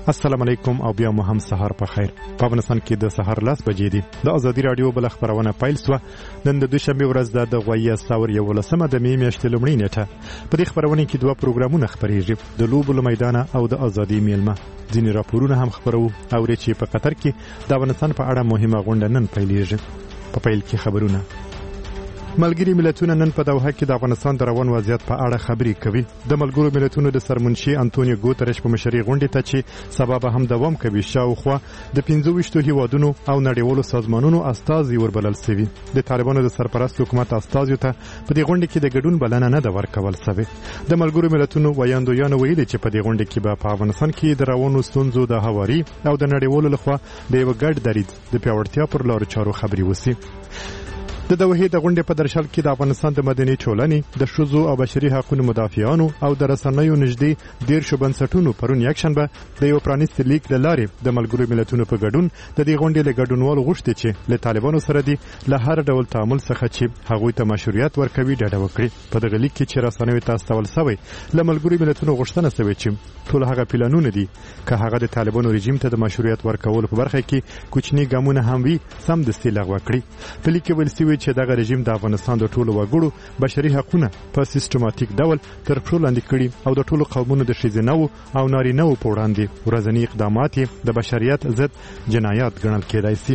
السلام علیکم او بیا مو هم سهار په خیر. په افغانستان کې د سهار 10 بجې دي. د ازادي رادیو بل خبرونه پیل سو. نن د دوشنبه ورځ د غوي استور یو لسمه د می میاشتې لومړۍ نیټه. په دې خبرونه کې دوه پروګرامونه خبرېږي. د لوبو میدان او د ازادي میلمه. ځینې راپورونه هم خبرو او چې په قطر کې د افغانستان په اړه مهمه غونډه نن پیلېږي. په پیل کې خبرونه. ملګری ملتونه نن په دوحه کې د افغانستان د روان وضعیت په اړه خبرې کوي. د ملګرو ملتونو د سرمنشي انټونیو ګوترش په مشرۍ غونډې ته چې سبب هم دوام کوي شاوخوا د 25 هیوادونو او نړیوالو سازمانونو استازي وربلل شوي. د طالبانو د سرپرست حکومت استازیو ته په دې غونډه کې د ګډون بلنه نه ده ورکول شوې. د ملګرو ملتونو ویاندویانو ویلي چې په دې غونډه کې به په افغانستان کې د روانو ستونزو د هواري او د نړیوالو لخوا د یو ګډ دریځ د پیاوړتیا پر لارو چارو خبرې وشي. د دوحې د غونډې په درشل کې د افغانستان د مدني ټولنې د ښځو او بشري حقوقو مدافعانو او د رسنیو نږدې 13 بنسټونو پرون یکشنبه د یو پرانیستي لیک له لارې د ملګرو ملتونو په ګډون د دې غونډې له ګډونوالو غوښتي چې له طالبانو سره دي له هر ډول تعامل څخه چې هغوی ته مشروعیت ورکوي ډډه وکړي. په دغه لیک کې چې رسنیو ته استول شوی له ملګرو ملتونو غوښتنه شوې چې ټول هغه پلانونه دي که هغه د طالبانو رژیم ته د مشروعیت ورکولو په برخه کې کوچني ګامونه هم وي سم دستي لغوه کړي. په لیک کې ویل شوی چې دغه رژیم د افغانستان د ټولو وګړو بشري حقوقونه په سیستماتیک ډول تر پښو لاندې کړي او د ټولو قومونو د ښځینه او نارینه په وړاندې ورځنی اقدامات د بشریت ضد جنایات ګڼل کېدای شي.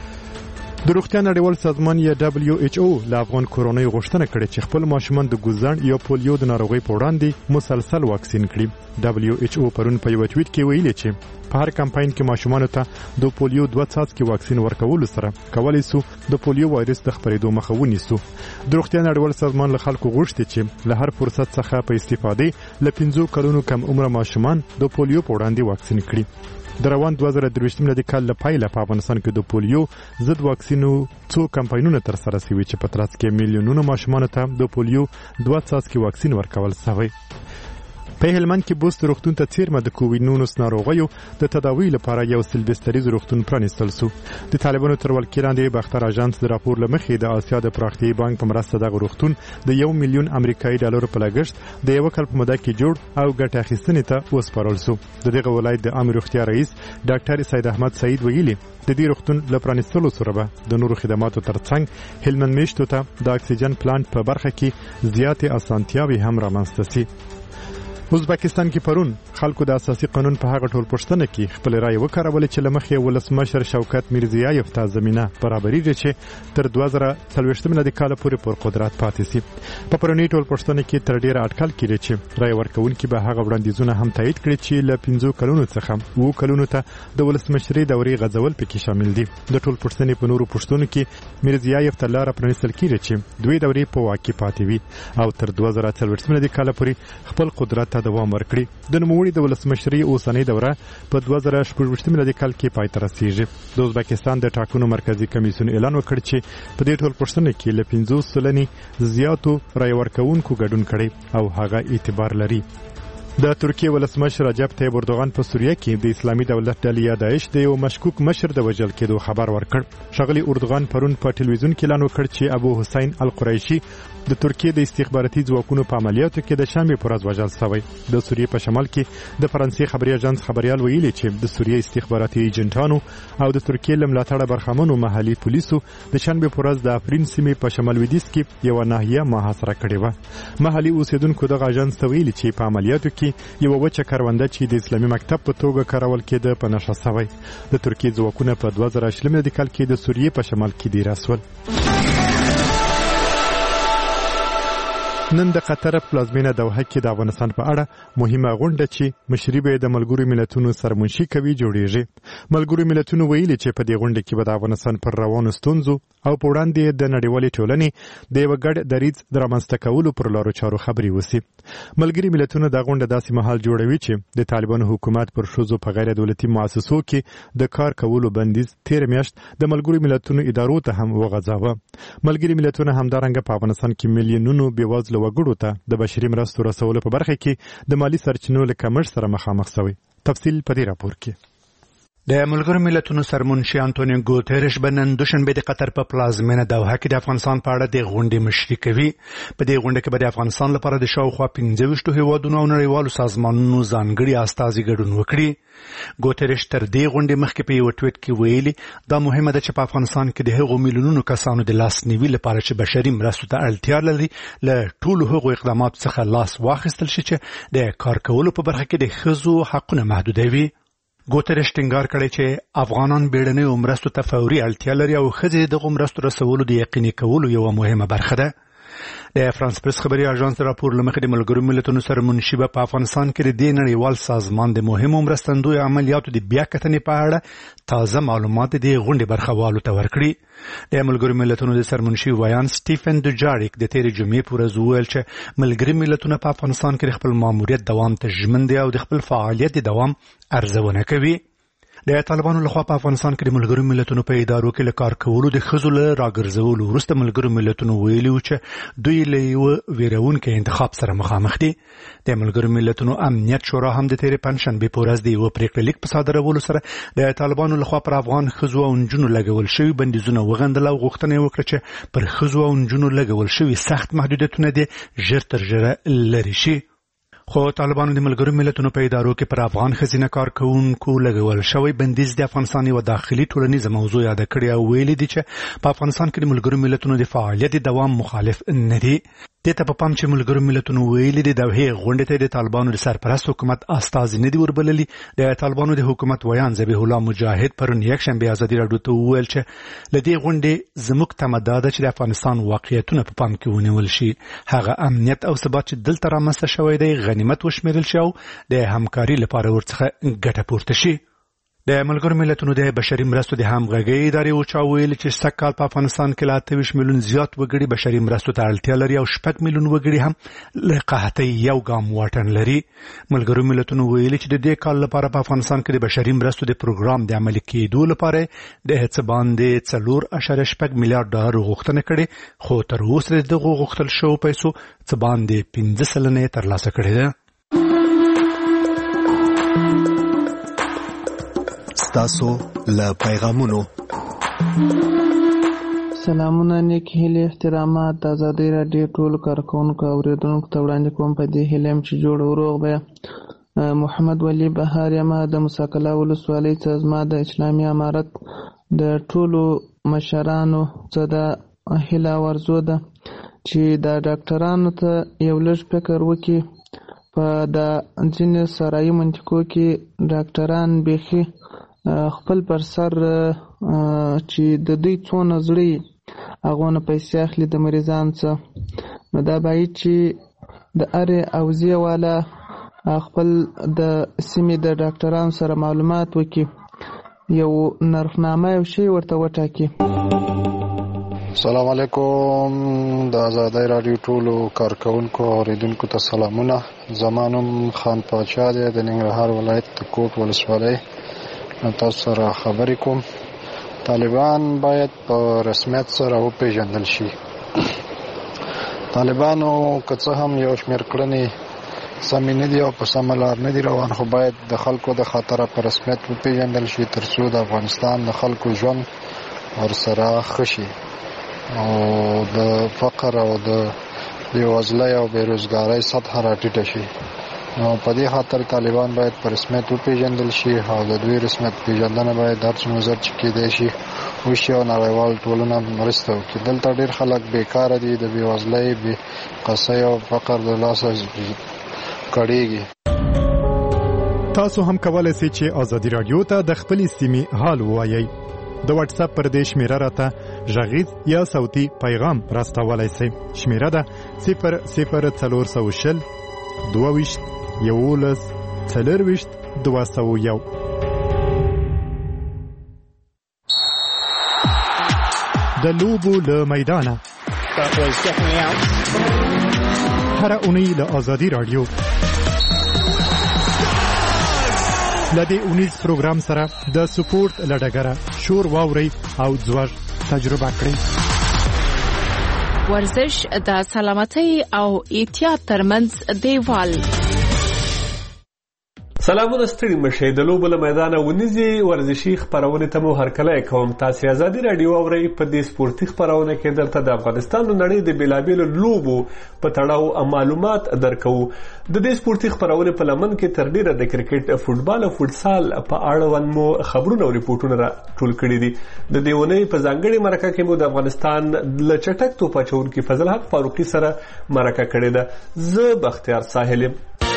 د روغتیا نړیوال سازمان یا WHO له افغان کورونۍ غوښتنه کړې چې خپل ماشومان د ګوزن یا پولیو د ناروغۍ په وړاندې مسلسل واکسین کړي. WHO پرون په یو ټویټ کې ویلي چې په هر کمپاین کې ماشومان ته د پولیو 2 څاڅکي واکسین ورکول سره کولای شو د پولیو وایرس د خپرېدو مخه ونیسو. د روغتیا نړیوال سازمان له خلکو غوښتي چې له هر فرصت څخه په استفادې له 15 کلونو کم عمر ماشومان د پولیو په وړاندې واکسین کړي. د روان 2023 میلادي کال له پیله په افغانستان کې د پولیو ضد واکسینو څو کمپاینونه تر سره شوي چې په ترڅ کې میلیونونو ماشومان ته د پولیو 2 څاڅکي واکسین ورکول شوی. په هلمند کې بوست روغتون ته څیرمه د کووید-19 ناروغیو د تداوی لپاره یو سلبستریز روغتون پرانیستل شو. د طالبانو تر ولکې لاندې باختر اژانس د راپور له مخې د آسیا د پراختیایي بانک په مرسته دغه روغتون د 1 میلیون امریکایي ډالرو په لګښت د یو کال په موده کې جوړ او ګټه اخیستنې ته وسپارل شو. د دغه ولایت د عامه روغتیا رئیس ډاکټر سید احمد سعید ویلي د دې روغتون له پرانیستلو سره به د نورو خدماتو ترڅنګ هلمند میشتو ته د اکسیجن پلانټ په برخه کې زیاتې اسانتیاوې هم رامنځته شي. ازبکستان کې پرون خلکو د اساسي قانون په هغه ټول پښتنه کې خپل رائے وکړول چې لمخې ولسمشر شوکت میرزیایف ته زمينه برابرېږي چې تر 2023 میلادي کال پورې پر قدرت پاتې شي. په پرونی ټول پښتنه کې تر ډیره اټکل کړي چې رائے ورکوونکي به هغه وړاندیزونه هم تایید کړي چې له 15 کلونو څخه 2 کلونو ته د ولسمشري دورې غځول پکې شامل دي. د ټول پښتنې په نورو پښتنو کې میرزیایف ته لار پرانیستل کیږي چې دوی دورې په واقع پاتې وي او تر 2023 میلادي کال پورې خپل قدرت دوام ورکړي. د نوموړي د ولسمشري اوسنۍ دوره په 2018 میلادي کال کې پای ته رسیږي. د ازبکستان د ټاکنو مرکزی کمیسیون اعلان وکړ چې په دې ټول پښتنه کې له 50% زیاتو رای ورکوونکو ګډون کړي او هغه اعتبار لري. د ترکیه ولسمشر رجب طیب اردوغان په سوریه کې د اسلامي دولت ډلې یا داعش د یو مشکوک مشر د وژل کېدو خبر ورکړ. ښاغلي اردوغان پرون په ټلویزیون کې اعلان وکړ چې ابو حسین القریشي د ترکیه د استخباراتي ځواکونو په عملیاتو کې د شنبه پر ورځ وژل شوی. د سوریه په شمال کې د فرانسې خبري اژانس خبريال ویلي چې د سوریه استخباراتي ایجنټانو او د ترکیه لملاتړ برخمنو محلي پولیسو د شنبه پر ورځ د افرین سیمې په شمال لویدیځ کې یو ناحیه محاصره کړې و. محلي اوسیدونکو د اژانس ته ویلي چې په عملیاتو کې یو وچه کرونده چې د اسلامي مکتب په توګه کارول کېده په نشه شوی. د ترکیه ځواکونه په 2020 میلادي کال کې د سوریه په شمال کې دي راسول. نن د قطر پلازمینه دوحه کې د افغانستان په اړه مهمه غونډه چې مشري به د ملګرو ملتونو سرمنشي کوي جوړیږي. ملګرو ملتونو ویلي چې په دې غونډه کې به د افغانستان پر روانو ستونزو او په وړاندې د نړیوالې ټولنې د یو ګډ دریځ د رامنځته کولو پر لارو چارو خبرې وشي. ملګري ملتونه دا غونډه داسې مهال جوړوي چې د طالبانو حکومت پر ښځو په غیر دولتي مؤسسو کې د کار کولو بندیز تیر میاشت د ملګرو ملتونو ادارو ته هم وغځاوه. ملګري ملتونه همدارنګه په افغانستان کې میلیونونو بېوزله وګړو ته د بشري مرستو رسولو په برخه کې د مالی سرچینو له کمښت سره مخامخ شوي. تفصیل په دې راپور کې. د ملګرو ملتونو سرمنشي انټونیو ګوتریش بنن دوشنبه د قطر په پلازمینه دوحه کې د افغانستان په اړه د غونډې مشري کوي. په دې غونډه کې به د افغانستان لپاره د شاوخوا 15 هیوادونو او نړیوالو سازمانونو ځانګړي استازي ګډون وکړي. ګوتریش تر دې غونډې مخکې په یو ټویټ کې ویلي دا مهمه ده چې په افغانستان کې د هغو میلیونونو کسانو د لاسنیوي لپاره چې بشري مرستو ته اړتیا لري له ټولو هغو اقداماتو څخه لاس واخیستل شي چې د کار کولو په برخه کې د ښځو حقونه محدودوي. ګوتریش ټینګار کړی چې افغانان بیړنیو مرستو ته فوري اړتیا لري او ښځې دغو مرستو رسولو د یقیني کولو یوه مهمه برخه ده. د فرانس پریس خبري اژانس راپور لمخې د ملګرو ملتونو سرمنشي په افغانستان کې د نړیوال سازمان د مهمو مرستندوی عملیاتو د بیا کتنې په اړه تازه معلومات د غونډې برخوالو ته ورکړي. د ملګرو ملتونو د سرمنشي ویان سټیفن دوجاریک د تیرې جمعې په ورځ وویل چې ملګري ملتونه په افغانستان کې خپل ماموریت دوام ته ژمن دي او د خپل فعالیت د دوام ارزونه کوي. د طالبانو لخوا په افغانستان کې د ملګرو ملتونو په ادارو کې له کار کولو د ښځو له راګرځولو وروسته ملګرو ملتونو ویلي و چې دوی له یوه ویرونکي انتخاب سره مخامخ دي. د ملګرو ملتونو امنیت شورا هم د تیرې پنجشنبې په ورځ د یوه پریکړه لیک په صادرولو سره د طالبانو لخوا پر افغان ښځو او نجونو لګول شوي بندیزونه وغندل او غوښتنه یې وکړه چې پر ښځو او نجونو لګول شوي سخت محدودیتونه دې ژر تر ژره لرې شي. خو طالبانو د ملګرو ملتونو په ادارو کې پر افغان ښځینه کارکوونکو لګول شوی بندیز د افغانستان یوه داخلي ټولنیزه موضوع یاده کړې او ویلي دي چې په افغانستان کې د ملګرو ملتونو د فعالیت دوام مخالف نه دي. دې ته په پام چې ملګرو ملتونو ویلي دي د دوحې غونډې ته د طالبانو د سرپرست حکومت استازي نه دي وربللي. د طالبانو د حکومت ویان ذبیح الله مجاهد پرون یکشنبه ازادي راډیو ته وویل چې له دې غونډې زموږ تمه دا ده چې د افغانستان واقعیتونه په پام کې ونیول شي. هغه امنیت او ثبات چې دلته رامنځته شوی دی غنیمت وشمیرل شي او د همکاري لپاره ورڅخه ګټه پورته شي. د ملګرو ملتونو د بشري مرستو د همغږۍ ادارې اوچا ویل چې سږ کال په افغانستان کې له 28 میلیون زیات وګړي بشري مرستو ته اړتیا لري او 6 میلیون وګړي هم له قحطۍ یو ګام واټن لري. ملګرو ملتونو ویل چې د دې کال لپاره په افغانستان کې د بشري مرستو د پروګرام د عملي کېدو لپاره د هڅه باندې 4.6 میلیارډ ډالر غوښتنه کړې خو تر اوسه دغه غوښتل شوو پیسو څه باندې 15% ترلاسه کړې ده. تاسو له پیغامونو سلامونه نیک هیلې احترامات د ازادۍ راډیو ټول کارکونکو او اوریدونکو ته وړاندې کوم په دې هیله یم چې جوړ وروغ به محمد ولی بهار یم د مساکله ولسوالۍ څخه زما د اسلامي امارت د ټولو مشرانو څخه د هیله ورزو ده چې د ډاکټرانو ته یو لږ فکر وکړي په د ځینې سرایي منطقو کې ډاکټران بیخي خپل پر سر چې د دوی څونه زړه هغه نه پیسې اخلي د مریضان څخه نو دا باید چې د ارې اوزیه والا خپل د سیمې د ډاکټرانو سره معلومات وکړي یو نرخنامه یو شی ورته وټاکي. السلام علیکم د ازادۍ راډیو ټولو کارکونکو او اوریدونکو ته سلامونه. زمانم خان پاچا دی د ننګرهار ولایت د کوټ ولسوالۍ تاسو سره خبرې کوم. طالبان باید په رسمیت سره وپیژندل شي. طالبانو که څه هم یو شمېر کړنې سمې نه دي او په سمه لار نه دي روان خو باید د خلکو د خطره په رسمیت وپیژندل شي تر څو د افغانستان د خلکو ژوند ورسره ښه شي او د فقر او د بېوزلۍ او بېروزګارۍ سطحه راټیټه شي. نو په دې خاطر طالبان باید په رسمیت وپیژندل شي او د دوی رسمیت پیژندنه باید هر څومره زر چې کېدای شي وشي او نړیوال ټولنه مرسته وکړي. دلته ډېر خلک بیکاره دي د بېوزلۍ بېقصۍ او فقر د لاسه کړېږي. تاسو هم کولای شئ چې ازادي راډیو ته د خپلې سیمې حال ووایئ. د واتس اپ پر دې شمیره راته غږیز یا صوتي پیغام راستولای شئ. شمیره ده 00420 22 11 40 201. د لوبو له میدانه هر اونۍ له ازادي راډیو لدې اونیز پروګرام سره د سپورت لډګره شور واوري او ځوږ تجربه کړئ. ورزش د سلامتۍ او احتیاط ترمنځ دیوال. سلامونه ستړي مشه د لوبو له میدانه ونیزي ورزشي خبرونه ته مو هرکلی کوم. تاسو ازادي رادیو اورئ. په دې سپورتي خبرونه کې درته د افغانستان نړۍ د بیلابیلو لوبو په تړاو معلومات درکو. د دې سپورتي خبرونه په لمن کې تر ډیره د کرکټ، فوتبال او فوتسال په اړه مو خبرونه او ریپورتونه را ټول کړي دي. د دې ونې په ځانګړي مرکه کې مو د افغانستان ل چټک توپ اچونکي فضل حق فاروقي سره مرکه کړې ده. زه بختیار ساحل.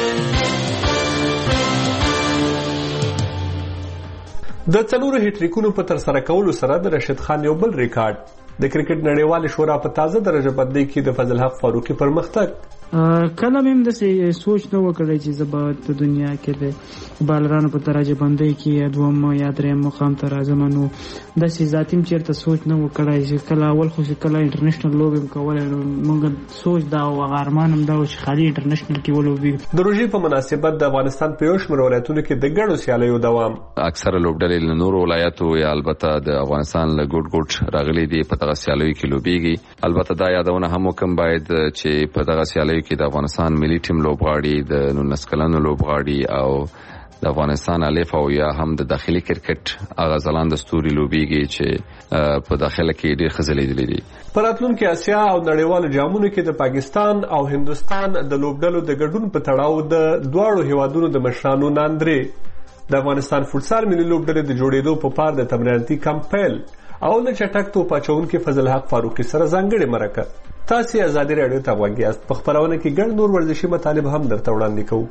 د څلورو هټریکونو په تر سره کولو سره د رشید خان یو بل ریکارډ د کرکټ نړیوال شورا په تازه درجه بندۍ کې د فضل حق فاروقي پرمختګ. کله مې د سوچ نه وکړی چې زه به د دنیا کې د بالرانو په درجه بندۍ کې دوم یا دریم مقام ته راځم. نو داسې ذاتي م چېرته سوچ نه وکړی چې کله اول خو چې کله انټرنیشنل لوبې م کولی نو موږ سوچ دا او ارمان هم دا و چې خالي انټرنیشنل کې ولوبېږو. د روژې په مناسبت د افغانستان په یو شمېر ولایتونو کې د ګڼو سیالیو دوام. اکثره لوبډلې له نورو ولایتو یا البته د افغانستان له ګوټ راغلي دي په دغه سیالیو کې لوبېږي. البته دا یادونه هم وکړم باید چې په دغه سیالیو کې د افغانستان ملي ټیم لوبغاړي، د 19 کلنو لوبغاړي او د افغانستان الف او یا هم د داخلي کرکټ هغه ځلانده ستوري لوبېږي چې په داخله کې ډېر ښه ځلېدلي دي. په راتلونکي اسیا او نړیوالو جامونو کې د پاکستان او هندوستان د لوبډلو د ګډون په تړاو د دواړو هیوادونو د مشرانو ناندرې د افغانستان فوتسال ملي لوبډلې د جوړېدو په پار د تمریناتي کمپ پیل او د چټک توپ اچونکي فضل حق فاروقي سره ځانګړې مرکه. تاسو ازادي رادیو ته غوږ یاست. په خبرونه کې ګڼ نور ورزشي مطالب هم درته وړاندې کوو.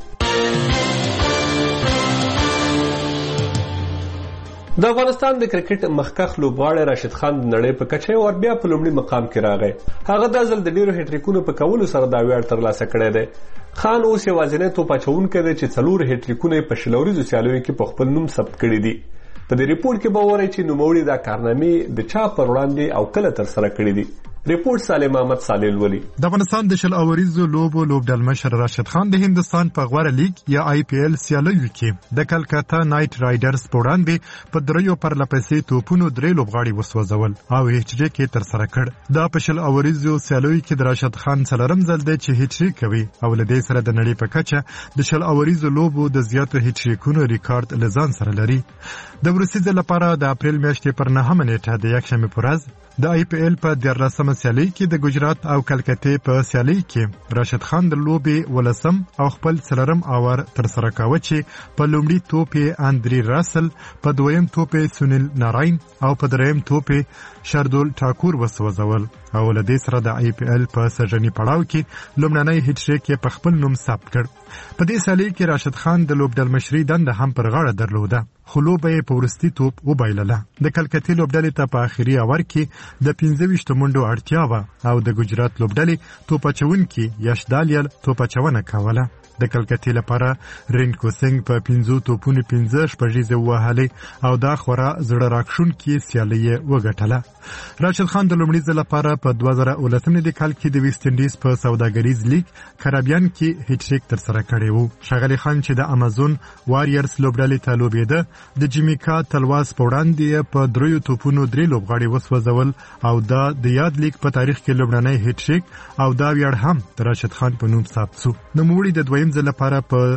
د افغانستان د کرکټ مخکښ لوبغاړی راشد خان د نړۍ په کچه او بیا په لومړي مقام کې راغی. هغه د ځل د ډیرو هټریکونو په کولو سره دا ویاړ ترلاسه کړی دی. خان اوس یوازینی توپ اچونکی دی چې 4 هټریکونه په شلوريزو سیالیو کې په خپل نوم ثبت کړي دي. په دې ریپورت کې به وایي چې نوموړي دا کارنامې د چا پر وړاندې او کله تر سره کړي دي. ریپورت سالم احمد صالح ولي. د افغانستان د شل اوریزو لوبو لوبډل مشر راشد خان د هندستان په غوړه لیگ یا آی پی ایل سیالیو کې د کلکتا نایټ رایډرز په وړاندې په دریو پرلپسې توپونو 3 لوبغاړي وسوځول او هټریک یې تر سره کړ. دا په شل اوریزو سیالیو کې د راشد خان څلورم ځل دی چې هټریک کوي او له دې سره د نړۍ په کچه د شل اوریزو لوبو د زیاتو هټریکونو ریکارډ لزان سره لري. د وروستي ځل لپاره د اپریل میاشتې پر 9 نیټه د یکشنبه پر ورځ د آی پی ایل په 14مه سیالي کې د ګجرات او کلکتې په سیالي کې راشد خان د لوبې ولسم او خپل څلورم اور تر سره کاوه چې په لومړي توپ اندري راسل، په دویم توپ سنیل ناراین او په دریم توپ شردول ټاکور وسوځول او له دې سره د آی پی ایل په سرجنی پړاو کې لومړنی هټریک په خپل نوم ثبت کړ. په دې سیالي کې راشد خان د لوبډل مشري دنده هم پر غاړه درلوده خو لوبه یې په وروستي توپ وبایلله. د کلکتې لوبډلې ته په آخري اور کې د 25 منډو اړتیا وه او د ګجرات لوبډلې توپ اچونکي یش دالیل توپ اچونه کوله. د کلکتې لپاره رینکو سنگ په 15 توپونو 15 شپږیزې ووهلې او دا خورا زړه راکښونکې سیالي یې وګټله. راشد خان د لومړي ځل لپاره په 2019 کال کې د ویسټ انډیز په سوداګریز لیگ کریبیان کې هټریک تر سره کړی وو. ښاغلی خان چې د امازون واریرز لوبډلې ته لوبېده د جمیکا تلواس په وړاندې په 3 توپونو 3 لوبغاړي وسوځول او دا د یاد لیگ په تاریخ کې لومړنی هټریک او دا ویاړ هم د راشد خان په نوم ثبت شو. نوموړي د دویم ځل لپاره په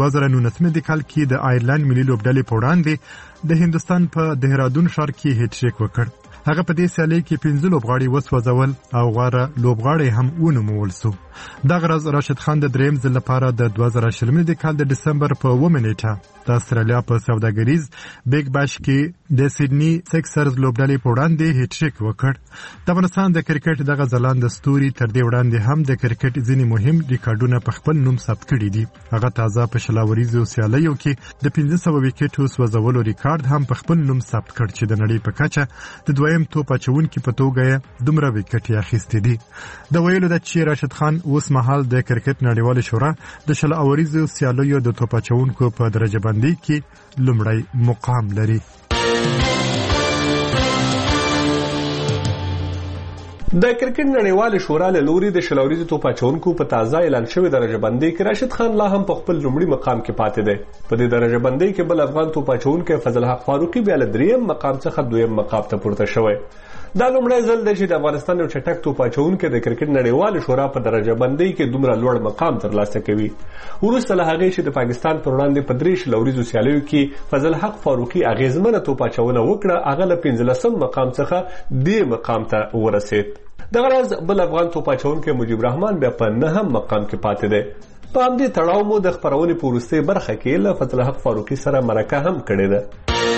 2019 کال کې د آیرلند ملي لوبډلې په وړاندې د هندستان په دهرادون ښار کې هټریک وکړ. هغه په دې سیالي کې 15 لوبغاړي وسوځول او غوره لوبغاړي هم ونومول شو. دغه ورځ راشد خان د دریم ځل لپاره د 2020 کال د ډسمبر په 9 نیټه د استرالیا په سوداګریز بیگ باش کې د سیدنی سکسرز لوبډلې په وړاندې هټریک وکړ. د افغانستان د کرکټ دغه ځلانده ستوري تر دې وړاندې هم د کرکټ ځینې مهم ریکارډونه په خپل نوم ثبت کړي دي. هغه تازه په شلاوریزو سیالیو کې د 1500 وکټو سوځولو ریکارډ هم په خپل نوم ثبت کړ چې د نړۍ په کچه د دویم توپ اچونکي په توګه دومره وکټې اخیستې دي. د ویلو د چې راشد خان اوس مهال د کرکټ نړیوال شورا د شل اوریزو سیالیو د توپ اچونکو په درجه بندۍ کې لومړی مقام لري. د کرکټ نړیوال شورا له لوري د شل اوریزو توپ اچونکو په تازه اعلان شوی درجه بندۍ کې راشد خان لا هم په خپل لومړي مقام کې پاتې دی. په دې درجه بندۍ کې بل افغان توپ اچونکی فضل حق فاروقي بیا له 3م مقام څخه 2م مقام ته پورته شوی. دا لومړی ځل دی چې د افغانستان یو چټک توپ اچوونکی د کرکټ نړیوالې شورا په درجه بندۍ کې دومره لوړ مقام ترلاسه کوي. وروسته له هغې چې د پاکستان پر وړاندې په 3 شلوریزو سیالیو کې فضل حق فاروقي اغیزمنه توپ اچونه وکړه، هغه له 15 مقام څخه دې مقام ته ورسېد. دغه راز بل افغان توپ اچوونکی مجيب رحمان بیا په 9 مقام کې پاتې دی. په همدې تړاو مو د خپرونې په وروستۍ برخه کې له فضل حق فاروقي سره مرکه هم کړې ده.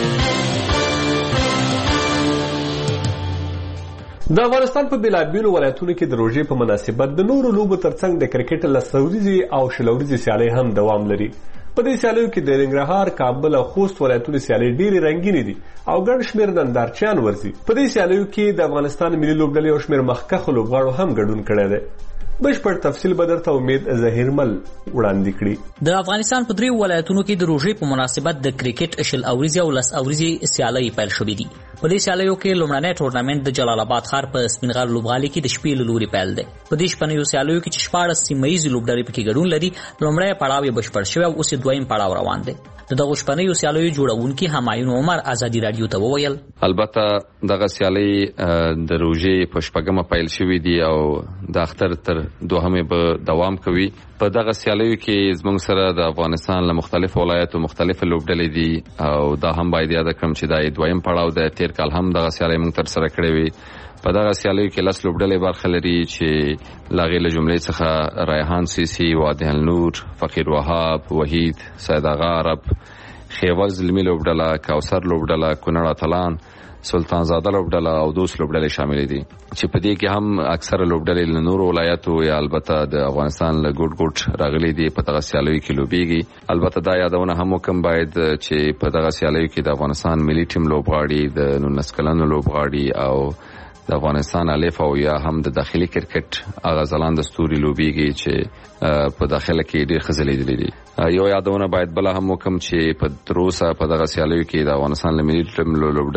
د افغانستان په بېلابېلو ولایتونو کې د روژې په مناسبت د نورو لوبو ترڅنګ د کرکټ لسوریزې او شلوریزې سیالۍ هم دوام لري. په دې سیالیو کې د ننګرهار، کابل او خوست ولایتونو سیالۍ ډېرې رنګینې دي او ګڼ شمېر نندارچیان ورځي. په دې سیالیو کې د افغانستان ملي لوبډلې او شمېر مخکښو لوبغاړو هم ګډون کړی دی. بشپړ تفصیل به درته امید ظهیرمل وړاندې کړي. د افغانستان په 3 ولایتونو کې د روژې په مناسبت د کرکټ شل اوریزې او لس اوریزې سیالۍ پیل شوې دي. په دې سیالیو کې لومړنی ټورنمنټ د جلال آباد ښار په سپینغر لوبغالي کې د شپې له لوري پیل دی. په دې شپنیو سیالیو کې چې 14 سیمه ییزې لوبډلې پکې ګډون لري، لومړی پړاو یې بشپړ شوی او اوس دویم پړاو روان دی. د دغه شپنیو سیالیو جوړونکي همایون عمر ازادي رادیو ته وویل، البته دغه سیالۍ د روژې په شپږمه پیل شوې دي او د اختر تر دوهمې به دوام کوي. په دغه سیالیو کې زموږ سره د افغانستان له مختلفو ولایتو مختلفې لوبډلې دي او دا هم باید یاد کړم چې دا دویم پړاو دی. تیر کال هم دغه سیالۍ موږ تر سره کړې وي. په دغه سیالیو کې 10 لوبډلې برخه لري چې لاغې له جملې څخه ریحان سیسی، وادي النور، فقیر وهاب، وحید، سید آغا عرب، خیول زلمی لوبډله، کوثر لوبډله، کونړ اتلان، سلطان زاده لوبډله او دوس لوبډلې شامل دي چې په دې کې هم اکثره لوبډلې له نورو ولایتو یا البته د افغانستان له ګوټ راغلي دي په دغه سیالیو کې لوبېږي. البته دا یادونه هم وکم باید چې په دغه سیالیو کې د افغانستان ملي ټیم لوبغاړي، د 19 کلنو لوبغاړي او د افغانستان الف او یا هم د داخلي کرکټ هغه ځلانده ستوري لوبېږي چې په داخله کې ډېر ښه ځلېدلي دي. یو یادونه باید بله هم وکم چې په تروسه په دغه سیالیو کې د افغانستان له ملي ټیم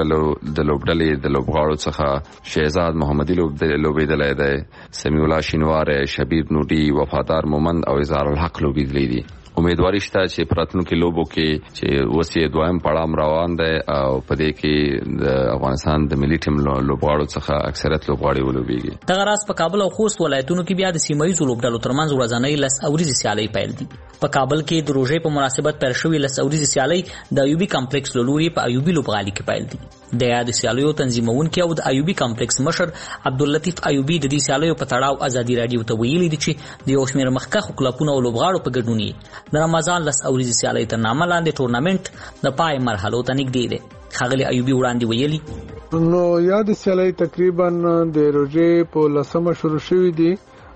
لوبډلې د لوبغاړو څخه شهزاد محمدي لوبېدلی دی، سمیع الله شینواری، شبیر نوري، وفادار مومند او اظهار الحق لوبېدلی دي. امیدواري شته چې په راتلونکي لوبو کې چې اوس یې دویم پړاو روان دی او په دې کې د افغانستان د ملي ټیم لوبغاړو څخه اکثریت لوبغاړي ولوبېږي. دغه راز په کابل او خوست ولایتونو کې بیا د سیمه ییزو لوبډلو ترمنځ ورځنۍ لس اوریزې سیالۍ پیل دي. په کابل کې د روژې په مناسبت پیل شوې لس اوریزې سیالۍ د ایوبي کمپلیکس له لوري په ایوبي لوبغالي کې پیل دي. د یاد سیالیو تنظیمونکي او د ایوبي کمپلیکس مشر عبداللطیف ایوبي د دې سیالیو په تړاو ازادي رادیو ته ویلي دي چې د یو شمېر مخکښو کلبونو او لوبغاړو په ګډون یې د رمضان لس اوریزې سیالۍ تر نامه لاندې ټورنمنټ د پای مرحلو ته نږدې دی. ښاغلي ایوبي وړاندې ویلي، نو یاد سیالۍ تقریبا د روژې په 10مه شروع شوې دي.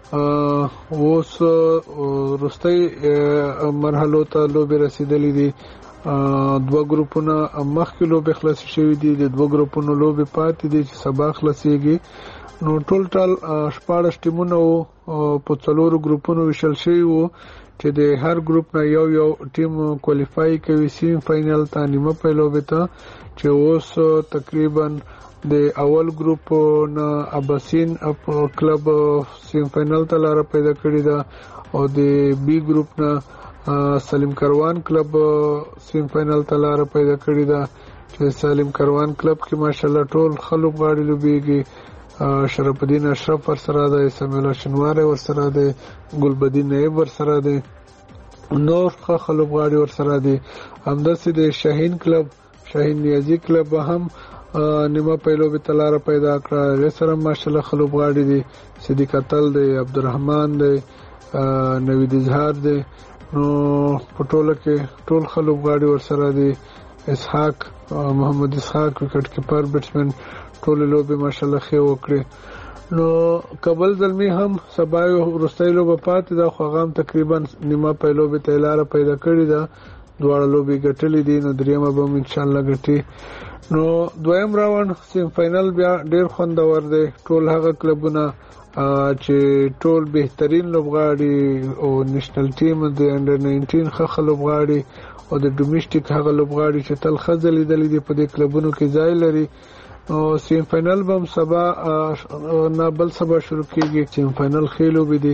اوس وروستۍ مرحلو ته لوبې رسیدلې دي. 2 ګروپونه مخکې لوبې خلاصې شوې دي، د 2 ګروپونو لوبې پاتې دي چې سبا خلاصېږي. نو ټول 14 ټیمونه په 4 ګروپونو ویشل شوي وو چې د هر ګروپ نه یو ټیم کوالیفای کوي سیمی فائنل ته، نیمه پای لوبې ته، چې اوس تقریبا د اول ګروپ نه اباسین کلب سیمی فائنل ته لاره پیدا کړې ده او د بی ګروپ نه سالم کروان کلب سیمی فائنل ته لاره پیدا کړې ده چې سالم کروان کلب کې ماشاءالله ټول خلک غاړي لوبېږي. شرف الدین اشرف ورسره ده، سمیع الله شینواری ورسره ده، ګلبدین نایب ورسره ده، نور خلک غاړي ورسره دي. همداسې د شاهین کلب، شاهین نیازی کلب هم نیمه پیلوبې ته لاره پیدا کړه، هغې سره ماشاءالله خلک غاړي دي. صدیق اتل دی، عبدالرحمن دی، نوید اظهار دی. نو په ټوله کې ټول خلک غاړي ورسره دي. اسحاق محمد اسحاق وکټ کیپر بیټسمن ټول لوبې ماشاءالله ښه وکړي. نو کابل زلمی هم سبا وروستۍ لوبه پاتې ده خو هغه هم تقریبا نیمه پای لوبې ته لاره پیدا کړې ده. دواړه لوبې ګټلې دي، نو دریمه به هم انشاءالله ګټي. نو دویم راوند سیم فائنل بیا ډېر خوندور دی. ټول هغه کلبونه چې ټول بهترین لوبغاړي او نېشنل ټیم د انډر 19 ښه لوبغاړي او د ډومیسټیک هغه لوبغاړي چې تل ښه ځلېدلي دي په دې کلبونو کې ځای لري. نو سیم فائنل به هم سبا نه بل سبا شروع کېږي. سیم فائنل ښې لوبې دي،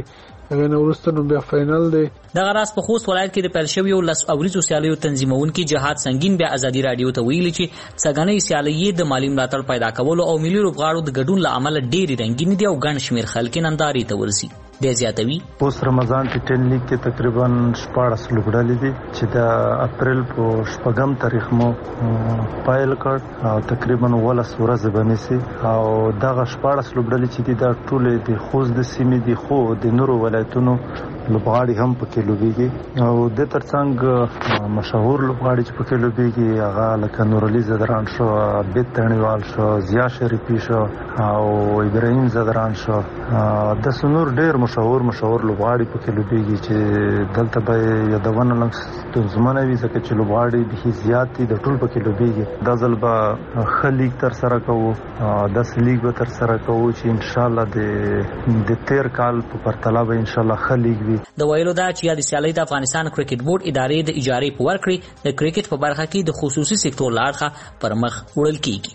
هغه نه وروسته نو بیا فاینل دی. دغه راز په خوست ولایت کې د پیل شویو لس اوریزو سیالیو تنظیمونکي جهاد سنگین بیا ازادي رادیو ته ویلي چې څنګهنۍ سیالۍ د مالی ملاتړ پیدا کولو او ملي لوبغاړو د ګډون له امله ډېرې رنګینې دي او ګڼ شمېر خلک نندارې ته ورځي. د زیاتوي اوس رمضان ټي 10 لیګ کې تقریبا 14 لوبډلې دي چې د اپریل په 8 تاریخ مو پایل کړ او تقریبا 12 ورځې باندې او دغه 14 لوبډلې چې دي دا ټول د خوست د سیمې دي خو د نورو ولایتونو لوبغاړي هم پکې لوبيږي او د ترڅنګ مشهور لوبغاړي چې پکې لوبيږي هغه لکه نور علي زدران شو، عبد تنیوال شو، ضیا شریفی شو او ابراهیم زدران شو. د سنور ډېر مشهور لوبغاړي پکې لوبيږي چې دلته به یادونه لنګ زمونه وي ځکه چې لوبغاړي به زیات دي د ټول پکې لوبيږي. د ځل به خلیګ تر سره کوو، د سلیګ به تر سره کوو چې ان شاء الله د 13 کال په پرتله به ان شاء الله خلیګ وي. د ویلو دا چې د سیالۍ د افغانستان کرکټ بورډ ادارې د اجارې په ورکړې د کرکټ په برخه کې د خصوصي سکتور لاړخه پر مخ وړل کیږي.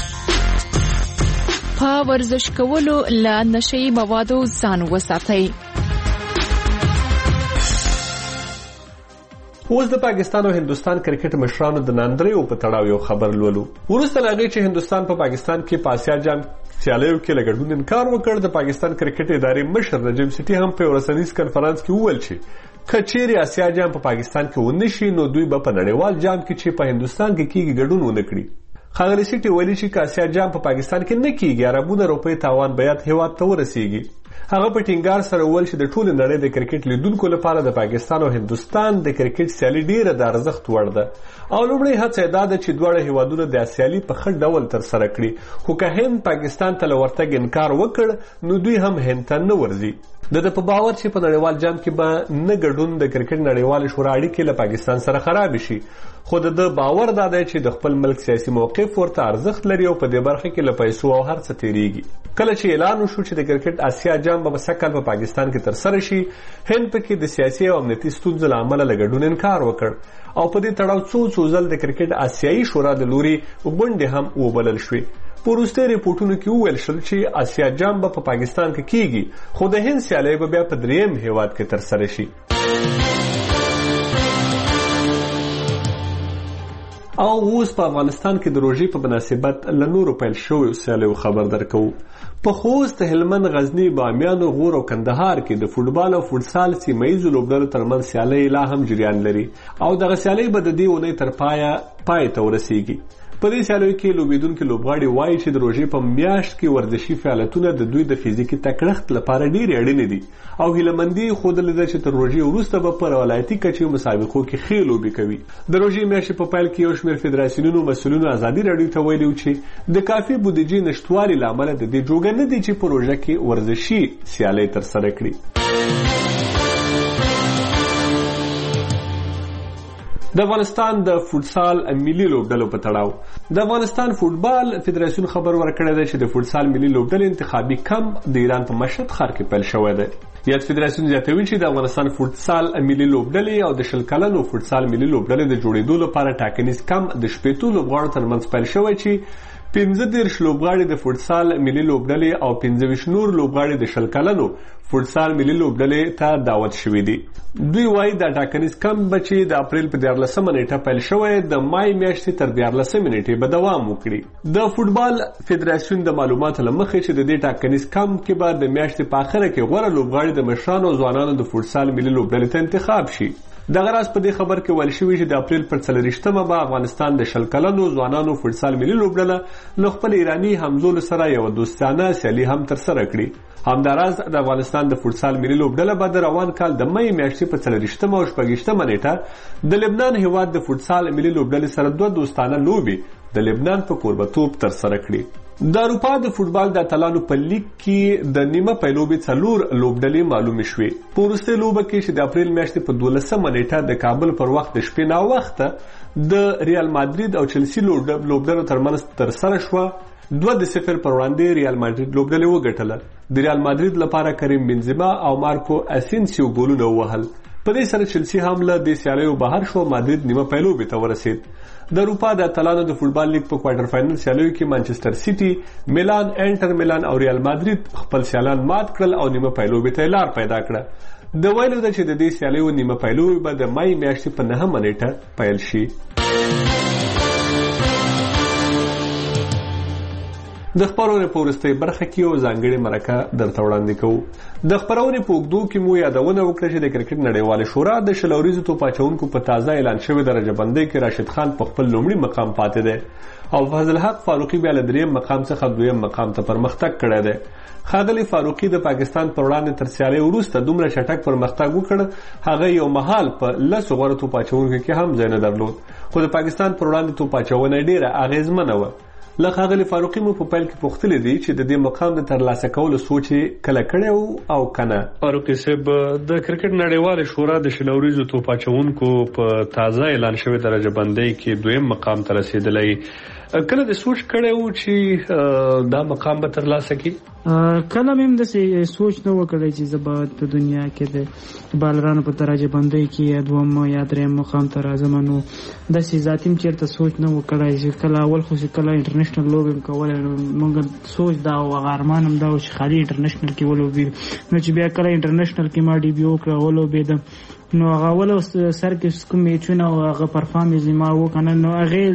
په ورزش کولو له نشئی موادو ځان وساتئ. اوس د پاکستان او هندستان کرکټ مشرانو د ناندریو په تړاو یو خبر لولو. وروسته لاغي چې هندستان په پاکستان کې په آسیا جام سیالیو کې لګډون انکار وکړ، د پاکستان کرکټ ادارې مشر نجم سیټي هم په ورسنیز کانفرنس کې وویل چې کچېری آسیا جام په پاکستان کې ونشي نو دوی به په نړیوال جام کې چې په هندستان کې کیږي ګډون ونه کړي. خاغلی سیټي ویلي چې آسیا جام په پاکستان کې نه کیږي، عربونه روپۍ تاوان بیات هیواد ته ورسیږي. هغه په ټینګار سره وویل چې د ټول نړۍ د کرکټ لیدونکو لپاره د پاکستان او هندستان د کرکټ سیالي ډیره د ارزښت وړ ده او لومړی هڅه دا ده چې دواړه هیوادونه د سیالي په ښه ډول تر سره کړي. خو که هند پاکستان ته ورتګ انکار وکړ نو دوی هم هند ته نه ورځي. د په باور چې په نړیوال جام کې به نه ګډون د کرکټ نړیوال شورا اړیکې له پاکستان سره خراب شي. خو د باور دا دی چې د خپل ملک سیاسي موقف ورته ارزښت لري او په دې برخه کې له پیسو او هر څه تیریږي. کله چې اعلان وشو چې د کرکټ آسیا جام به سکهال په پاکستان کې تر سره شي، هند پکې د سیاسي او امنیتي ستونزو له امله له ګډون انکار وکړ او په دې تړاو څو ځل د کرکټ آسیایي شورا د لوري غونډې هم وبلل شوې. په وروستي ریپورټونو کې وویل شول چې آسیا جام به په پاکستان کې کیږي خو د هند سیالۍ به بیا په دریم هیواد کې تر سره شي. او اوس په افغانستان کې د روژې په مناسبت له نورو پیل شویو سیالیو خبر درکوو. په خوست، هلمند، غزني، بامیان، غور او کندهار کې د فوټبال او فوټسال سیمه‌ییزو لوبډلو ترمنځ سیالۍ لا هم جریان لري او دغه سیالۍ به د دې اونۍ تر پای ته ورسیږي. په دې سیالیو کې لوبېدونکي لوبغاړي وایي چې د روژې په میاشت کې ورزشي فعالیتونه د دوی د فزیکي تکړښت لپاره ډېرې اړینې دي او هیلهمندي ښودلې ده چې تر روژې وروسته به په ولایتي کچې مسابقو کې ښې لوبې کوي. د روژې میاشتې په پیل کې یو شمېر فدراسیونونو مسؤلینو ازادي راډیو ته ویلي چې د کافي بودیجې نشتوالي له امله د دې جوګه نه دي چې په روژه کې ورزشي سیالۍ ترسره کړي. د افغانستان د فوټسال ملي لوبډلو په تړاو د افغانستان فوټبال فدراسیون خبر ورکړی دی چې د فوټسال ملي لوبډلې انتخابي کمپ د ایران په مشهد ښار کې پیل شوی دی. یاد فدراسیون زیاتوي چې د افغانستان فوټسال ملي لوبډلې او د 20 کلنو فوټسال ملي لوبډلې د جوړېدو لپاره ټاکنیز کمپ د 15 لوبغاړو ترمنځ پیل شوی چې 15 لوبغاړي د فوټسال ملي لوبډلې او 25 نور لوبغاړي د 20 کلنو فوټسال ملي لوبډلې ته دعوت شوي دي. دوی وایي دا ټاکنیز کمپ به چې د اپریل په 14 نیټه پیل شوی د مای میاشتې تر 14 نیټې به دوام وکړي. د فوټبال فدراسیون د معلوماتو له مخې چې د دې ټاکنیز کمپ کې به د میاشتې په اخره کې غوره لوبغاړي د مشرانو او ځوانانو د فوټسال ملي لوبډلې ته انتخاب شي. دغه راز په دې خبر کې ویل شوی چې د اپریل پر 24مه به افغانستان د 20 کلنو ځوانانو فوټسال ملي لوبډله له خپل ایراني همزولو سره یو دوستانه سیالي هم ترسره کړي. همداراز د افغانستان د فوټسال ملي لوبډله به د روان کال د مې میاشتې په 24مه او 26مه نیټه د لبنان هیواد د فوټسال ملي لوبډلې سره دوه دوستانه لوبې د لبنان په کوربتوب ترسره کړي. د اروپا د فوټبال د اتلانو په لیګ کې د نیمه پیلوبې 4 لوبډلې معلومې شوې. په وروستۍ لوبه کې چې د اپریل میاشتې په 12مه نیټه د کابل پر وخت د شپې ناوخته د ریال مادرید او چلسی لوبډلو ترمنځ ترسره شوه. 2-0 پر وړاندې ریال مادرید لوبډلې وګټله. د ریال مادرید لپاره کریم بنزما او مارکو اسینسیو ګولونه ووهل. په دې سره چلسی هم له دې سیالیو بهر شو. مادرید نیمه پیلوبې ته ورسید. د اروپا د اتلانو د فوټبال لیګ په کوارټر فائنل سیالیو کې مانچستر سیټي، میلان، انټر میلان او ریال مادرید خپل سیالان مات کړل او نیمه پیلوبې ته لار پیدا کړه. د ویلو ده چې د دې سیالیو نیمه پیلوبې به د مای میاشتې په 9 نیټه پیل شي. د خبرونې په وروستۍ برخه کې یو ځانګړې مرکه درته وړاندې کوو. د خبرونې په اوږدو کې مو یادونه وکړه چې د کرکټ نړیوالې شورا د شل اوریزو توپ اچوونکو په تازه اعلان شوې درجه بندۍ کې راشد خان په خپل لومړي مقام پاتې دی او فضل حق فاروقي بیا له 3م مقام څخه 2م مقام ته پرمختګ کړی دی. ښاغلي فاروقي د پاکستان پر وړاندې تر سیالۍ وروسته دومره چټک پرمختګ وکړ، هغه یو مهال په 10 غوره توپ اچوونکو کې هم ځای نه درلود، خو د پاکستان پر وړاندې توپ اچونه ډیره اغیزمنه وه. له ښاغلي فاروقي مو په پیل کې پوښتلي دي چې د دې مقام د ترلاسه کولو سوچ یې کله کړی او کنه. فاروقي صاحب، د کرکټ نړیوالې شورا د شل اوریزو توپ اچوونکو په تازه اعلان شوې درجه بندۍ کې 2م مقام ته رسیدلی، کله د سوچ کړی و چې دا مقام به ترلاسه کړي؟ کله مې هم داسې سوچ نه و کړی چې زه به په دنیا کې د بالرانو په درجه بندۍ کې یا 2م یا 3م مقام ته راځم. نو داسې ذاتي م چېرته سوچ نه و کړی چې کله اول خو چې کله انټرنیشنل لوبې م کولی نو موږ سوچ دا و هغه ارمان هم دا و چې خالي انټرنیشنل کې ولوبېږم. نو چې بیا کله انټرنیشنل کې ما ډیبیو وکړه ولوبېدم نو هغه ولو سر کې کوم میچونه او هغه پرفارمنس ما وکنه نو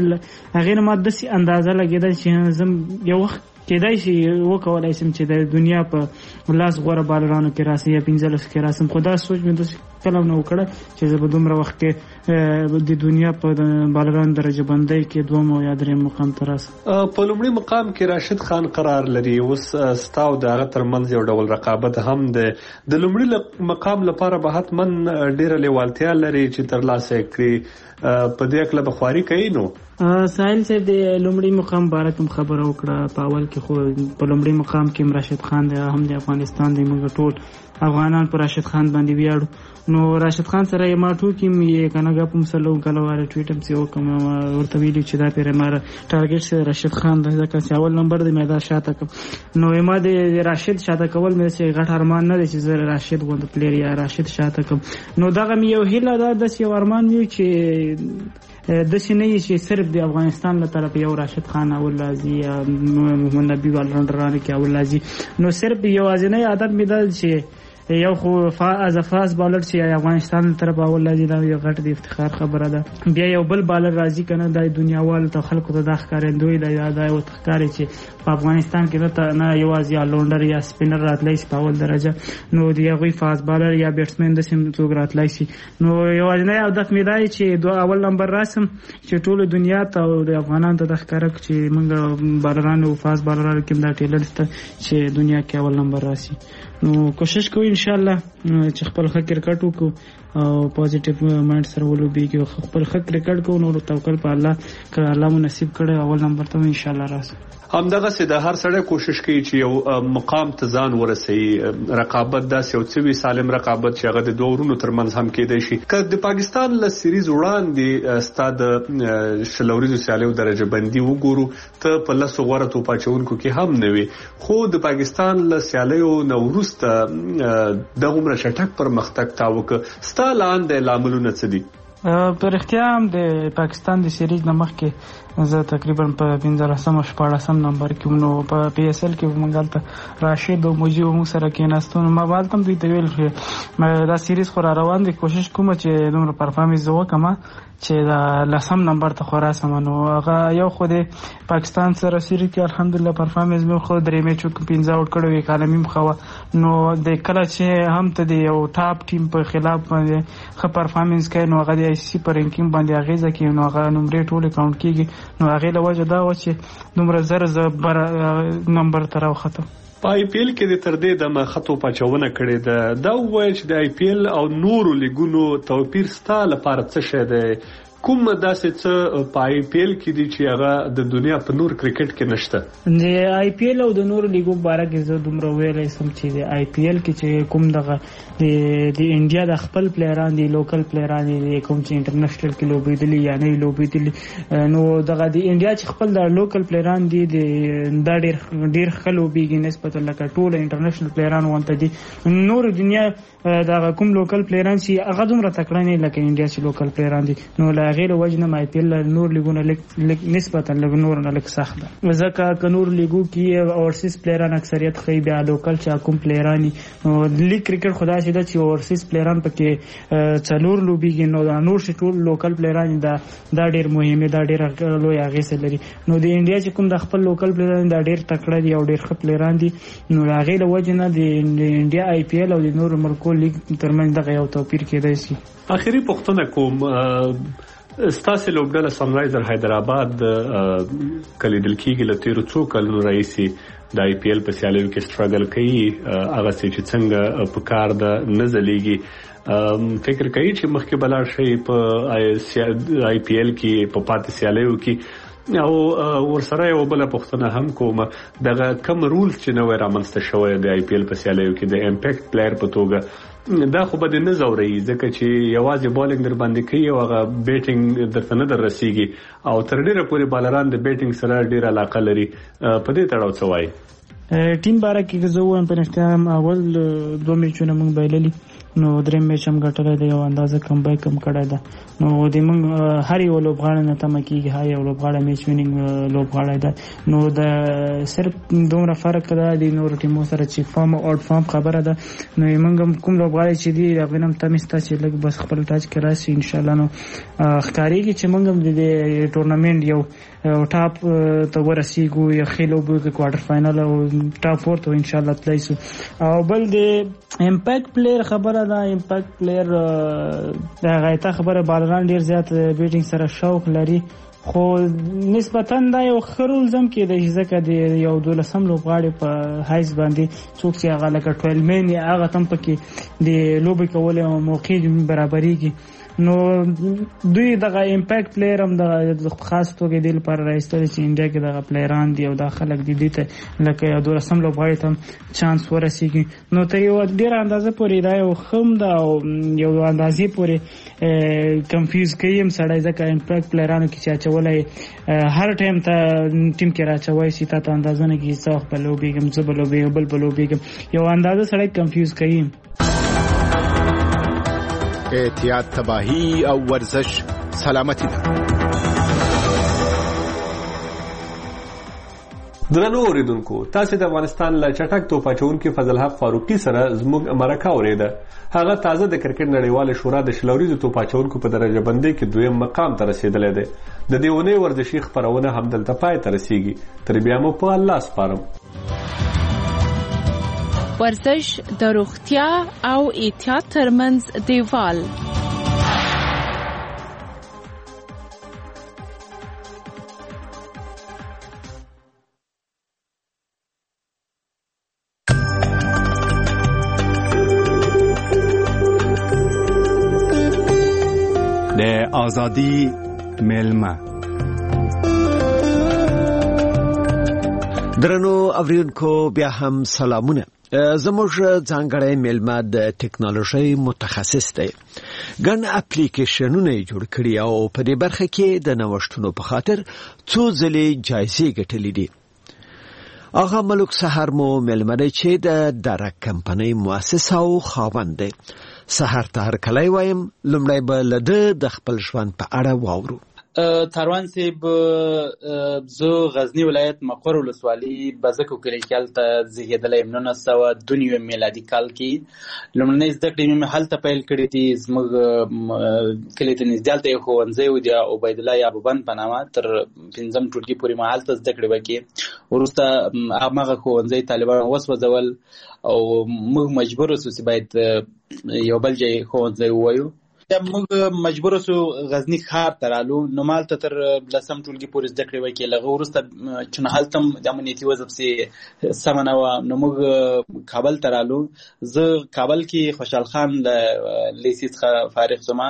هغه ما داسې اندازه لګېده چې زم یو وخت کېدای شي وکولای شم چې د دنیا په لاس غوره بالرانو کې راسم یا 15 کې راسم. خو دا سوچ مې داسې کله نه وکړه چې زه به دومره وخت کې د دنیا په بالرانو درجه بندۍ کې 2م یا 3م مقام ته راسم. په لومړي مقام کې راشد خان قرار لري. اوس ستا او د هغه ترمنځ یو ډول رقابت هم ده. د لومړي مقام لپاره به حتما ډیره لیوالتیا لري چې ترلاسه کړي. په دې اړه به خواري کوي. نو ساحل صاحب د لومړي مقام باره کوم خبره وکړه. په اول کې خو په لومړي مقام کې راشد خان دی، هم د افغانستان دی، موږ ټول افغانان پر راشد خان باندې ویاړو. نو راشد خان سره یې ما ټوکې مې کنه ګپ هم سلو کله واره ټویټ هم سی وکم ورته ویلي چې دا پیره مار ټارګټ سره راشد خان د ځکه چې اول نمبر دی مې دا شاته کوم. نو ما د راشد شاته کول مې چې غټ ارمان نه دی چې زه راشد غوند پلیر یا راشد شاته کوم. نو دغه مې یو هیله ده د یو ارمان یو چې د سینې چې صرف د افغانستان له طرف یو راشد خان اول لازي یا محمد نبی والران کې اول لازي. نو صرف یو ازنه عادت مې ده چې یو خو از فاز بالر چې افغانستان طرف اول لازم دا یو غټ د افتخار خبره ده. بیا یو بل بالر راځي کنه د دنیاوال ته خلکو ته د ښکارندوی د یاد او تخکاری چې په افغانستان کې نه یوازې یا لونډر یا سپینر راتلی شي په اول درجه. نو دی یو فاز بالر یا بیټسمن د سیم څوک راتلی شي. نو یوازې نه یو د مېدای چې دوه اول نمبر راسم چې ټول دنیا ته او د افغانانو ته د ښکارک چې موږ بالرانو فاز بالرانو کې دا ټیلر ست چې دنیا کې اول نمبر راسي. نو کوشش کوو ان شاء الله چې خپل ښه کرکټ وکړو او پوزټیو مایند سره ولوبېږو، خپل ښه کرکټ کوو. نو توکل په الله که الله مو نصیب کړی اول نمبر ته ان شاء الله راسو. همدغه د هر سړی کوشش کوي چې یو مقام ته ځان ورسوي. رقابت داسې یو څه وي سالم رقابت چې هغه د دوه ورونو ترمنځ هم کېدای شي. که د پاکستان له سیریز وړاندې ستا د شل اوریزو سیالیو درجه بندي وګورو ته په 10 غوره توپ اچوونکو کې هم نه وي، خو د پاکستان له سیالیو نه وروسته دغومره چټک پرمختګ تا وکړ. ستا لاندې لاملونه څه دي؟ په رښتیا هم د پاکستان د سیریز نه مخکې زه تقریبا په 15-14 نمبر کې نو په پی اس ال کې موږ ته راشد او مجیب مو سره کېناستو. ما والتم دوی ته ویل چې دا سیریز خو را روان دي، کوشش کوم چې دومره پرفارمنس وکم چې دا 10 نمبر ته خو راسم. نو هغه یو خو د پاکستان سره سیریز کې الحمدلله پرفارمنس مې خو درې میچو کې 15 آوټ کړو، اکانومي مخه. نو د کله چې هم ته د یو ټاپ ټیم په خلاف باندې ښه پرفارمنس کوي نو هغه د آی سی په رینکینګ باندې اغیزه کوي، نو هغه نمبر ټول کاونټ کیږي. نو هغه له وجه دا و چې دومره زر نمبر ته راوخته. په آی پی ایل کې د تر دې دمه خطو پچونه کړې ده. دا وایي چې د آی پی ایل او نورو لیګونو توپیر ستا لپاره څه شی دی؟ کوم داسې څه په آی پی ایل کې دي چې هغه د دنیا په نور کرکټ کې نشته؟ د آی پی ایل او د نور لیګو باره کې زه دومره ویلی سم چې د آی پی ایل کې چې کوم دغه د انډیا د خپل پلیران دي، لوکل پلیران دي، کوم چې انټرنیشنل کې لوبېدلي یا نه لوبېدلي، نو دغه د انډیا چې خپل د لوکل پلیران دي دا ډېر ښه لوبېږي نسبتا لکه ټول انټرنیشنل پلیران وانته دي. نور دنیا دغه کوم لوکل پلیران چې هغه دومره تکړه نه لکه انډیا چې لوکل پلیران دي، نو له هغې له وجې نه آی پی ایل نور لیګونه نسبتا لږ نور نه لږ سخت ده، ځکه که نور لیګو کې اورسیز پلیران اکثریت ښیي، بیا لوکل چې کوم پلیران دي نو لیګ کرکټ خو داسې ده چې اورسیز پلیران پکې 4 لوبېږي، نو دا نور چې ټول لوکل پلیران دا ډېر مهم دا ډېر لوی اغېزه لري. نو د انډیا چې کوم د خپل لوکل پلیران دا ډېر تکړه دي او ډېر ښه پلیران دي، نو له هغې له وجې نه د انډیا آی پی ایل او د نورو ملکو لیګ ترمنځ دغه یو توپیر کېدای شي. اخري پوښتنه کوم، ستاسې لوبډله سنرایزر حیدرآباد کلیدل کېږي له تېرو څو کلونو راهیسې د آی پی ایل په سیالیو کې سټرګل کوي، هغسې چې څنګه په کار ده نه ځلیږي، فکر کوي چې مخکې به لاړ شئ په آی پی ایل کې په پاتې سیالیو کې؟ او ورسره یو بله پوښتنه هم کوم، دغه کم رولز چې نوی رامنځته شوی د آی پی ایل په سیالیو کې د امپیکټ پلیر په توګه، دا خو به دې نه ځوري ځکه چې یوازې بالینګ در باندې کوي او هغه بیټینګ درته نه در رسیږي، او تر ډېره پورې بالران د بیټینګ سره ډېره علاقه لري، په دې تړاو څه وایي؟ ټیم باره کې زه وایم په رښتیا هم اول 2 میچونه موږ بایللي، نو 3 میچ هم ګټلی دی، یو اندازه کم بیک هم کړی ده، نو د موږ هر یو لوبغاړی نه تمه کېږي هر یو لوبغاړی میچ وینینګ لوبغاړی ده، نو د صرف دومره فرق ده د نورو ټیمو سره چې فارم او آوټ فارم خبره ده، نو موږ هم کوم لوبغاړی چې دي هغوی نه هم تمې شته چې لږ بس خپل ټاچ کې راشي انشاءالله، نو ښکارېږي چې موږ هم د ټورنمنټ یو ټاپ ته ورسیږو، یا ښې لوبې وکړو، کوارټر فاینل او ټاپ 4 ته انشاءالله تللی سو. او بل د امپیکټ پلیر خبره ده، امپیکټ پلیر د هغه ته خبره بالران ډېر زیات بیټینګ سره شوق لري، خو نسبتا دا یو ښه رولز هم کېدای شي ځکه د یو 12 لوبغاړي په حیث باندې څوک چې هغه لکه 12 مین هغه هم پکې د لوبې کولو موقع برابرېږي، نو دوی دغه امپیکټ پلیر هم د خاص توګه دې لپاره راایستلی چې انډیا کې دغه پلیران دي او دا خلک دي دې ته لکه یو 12 لوبغاړي ته هم چانس ورسیږي، نو ته یو ډېره اندازه پورې دا یو ښه هم ده او یو اندازې پورې کنفیوز کوي هم سړی، ځکه امپیکټ پلیرانو کې چې اچولی هر ټایم ته ټیم کې راچوی شي، تا ته اندازه نه کېږي څه وخت به لوبېږم، زه به لوبېږم، بل به لوبېږم، یو اندازه سړی کنفیوز کوي. احتیاط تباهی او ورزش سلامتی ده. درنو اوریدونکو، تاسو د افغانستان له چټک توپ اچوونکي فضل حق فاروقي سره زموږ مرکه اوریده. هغه تازه د کرکټ نړیواله شورا د شلوریزو توپ اچوونکو په درجه بندۍ کې 2م مقام ته رسیدلی دی. د دې اونۍ ورزشي خپرونه همدلته پای ته رسیږي. تر بیا مو په الله سپارم. ورزش د روغتیا او احتیاط ترمنځ دیوال. د آزادی میلمه. درنو اوریدونکو بیا هم سلامونه. زموږ ځانګړی میلمه د ټکنالوژي متخصص دی. ګڼ اپلیکیشنونه یې جوړ کړي او په دې برخه کې د نوښتونو په خاطر څو ځلې جایزې ګټلې دي. آغا ملک سحر مو میلمه دی چې د درک کمپنۍ مؤسس او خاوند دی. سحر ته هرکلی وایم. لومړی به له د خپل ژوند په اړه واورو. تاروان صاحب، زه غزنی ولایت مقر ولسوالي بزکو کلی کې هلته زیږېدلی یم 1992 میلادي کال کې. لومړنۍ زده کړې مې هلته پیل کړې دي. زموږ کلي ته نږدې هلته یو ښوونځی و د عبیدالله یابوبند په نامه، تر 5م ټولګي پورې ما هلته زده کړې وکړې. وروسته هماغه ښوونځی طالبانو وسوځول او موږ مجبور شو چې باید یو بل ځای ښوونځی ووایو. موږ مجبور شو غزنی ښار ته رالو. نو مالته تر 10م ټولګي پورې زده کړې وکړې. له هغه وروسته چې هلته هم د امنیتي وضع پسې سمه نه وه، نو موږ کابل ته رالو. زه کابل کې خوشحال خان له لیسې څخه فارغ شوم.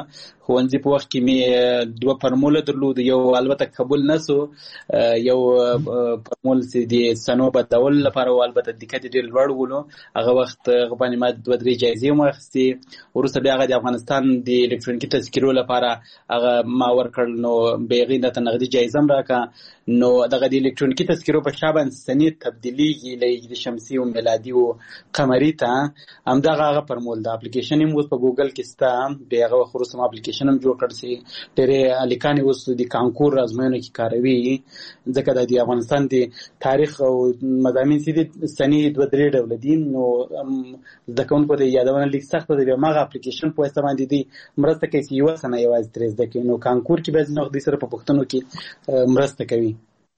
ښوونځي په وخت کې مې 2 فرموله درلود. یو البته قبول نسو، یو فرمول چې د سنو بدلول لپاره البته دقت ډېر لوړ ولو. هغه وخت باندې ما 2-3 جایزې واخیستې. وروسته بیا هغه د افغانستان د الکترونیکي تذکرو لپاره هغه ما ورکړل، نو بېغې درته نغدي جایزه هم راکړه. نو دغه د الکترونیکي تذکرو په شا باندې سنې تبدیلیږي له هجري شمسي او میلادي او قمري ته. همدغه هغه فرمول د اپلیکیشن هم اوس په ګوګل کې شته. بیا هغه وخت وروسته ما اپلیکیشن هم جوړ کړ چې ډېرې هلکانې اوس د کانکور ازموینو کې کاروي، ځکه د افغانستان د تاریخ او مضامین چې دي سنې 2-3 ډوله دي. نو زده کوونکو ته یادونه لیک سخته ده. بیا هماغه اپلیکیشن په واسطه باندې دي مرسته کوي چې یوه سنه یوازې ترې زده کړي. نو کانکور کې بیا ځینې وخت دوی سره په پوښتنو کې مرسته کوي.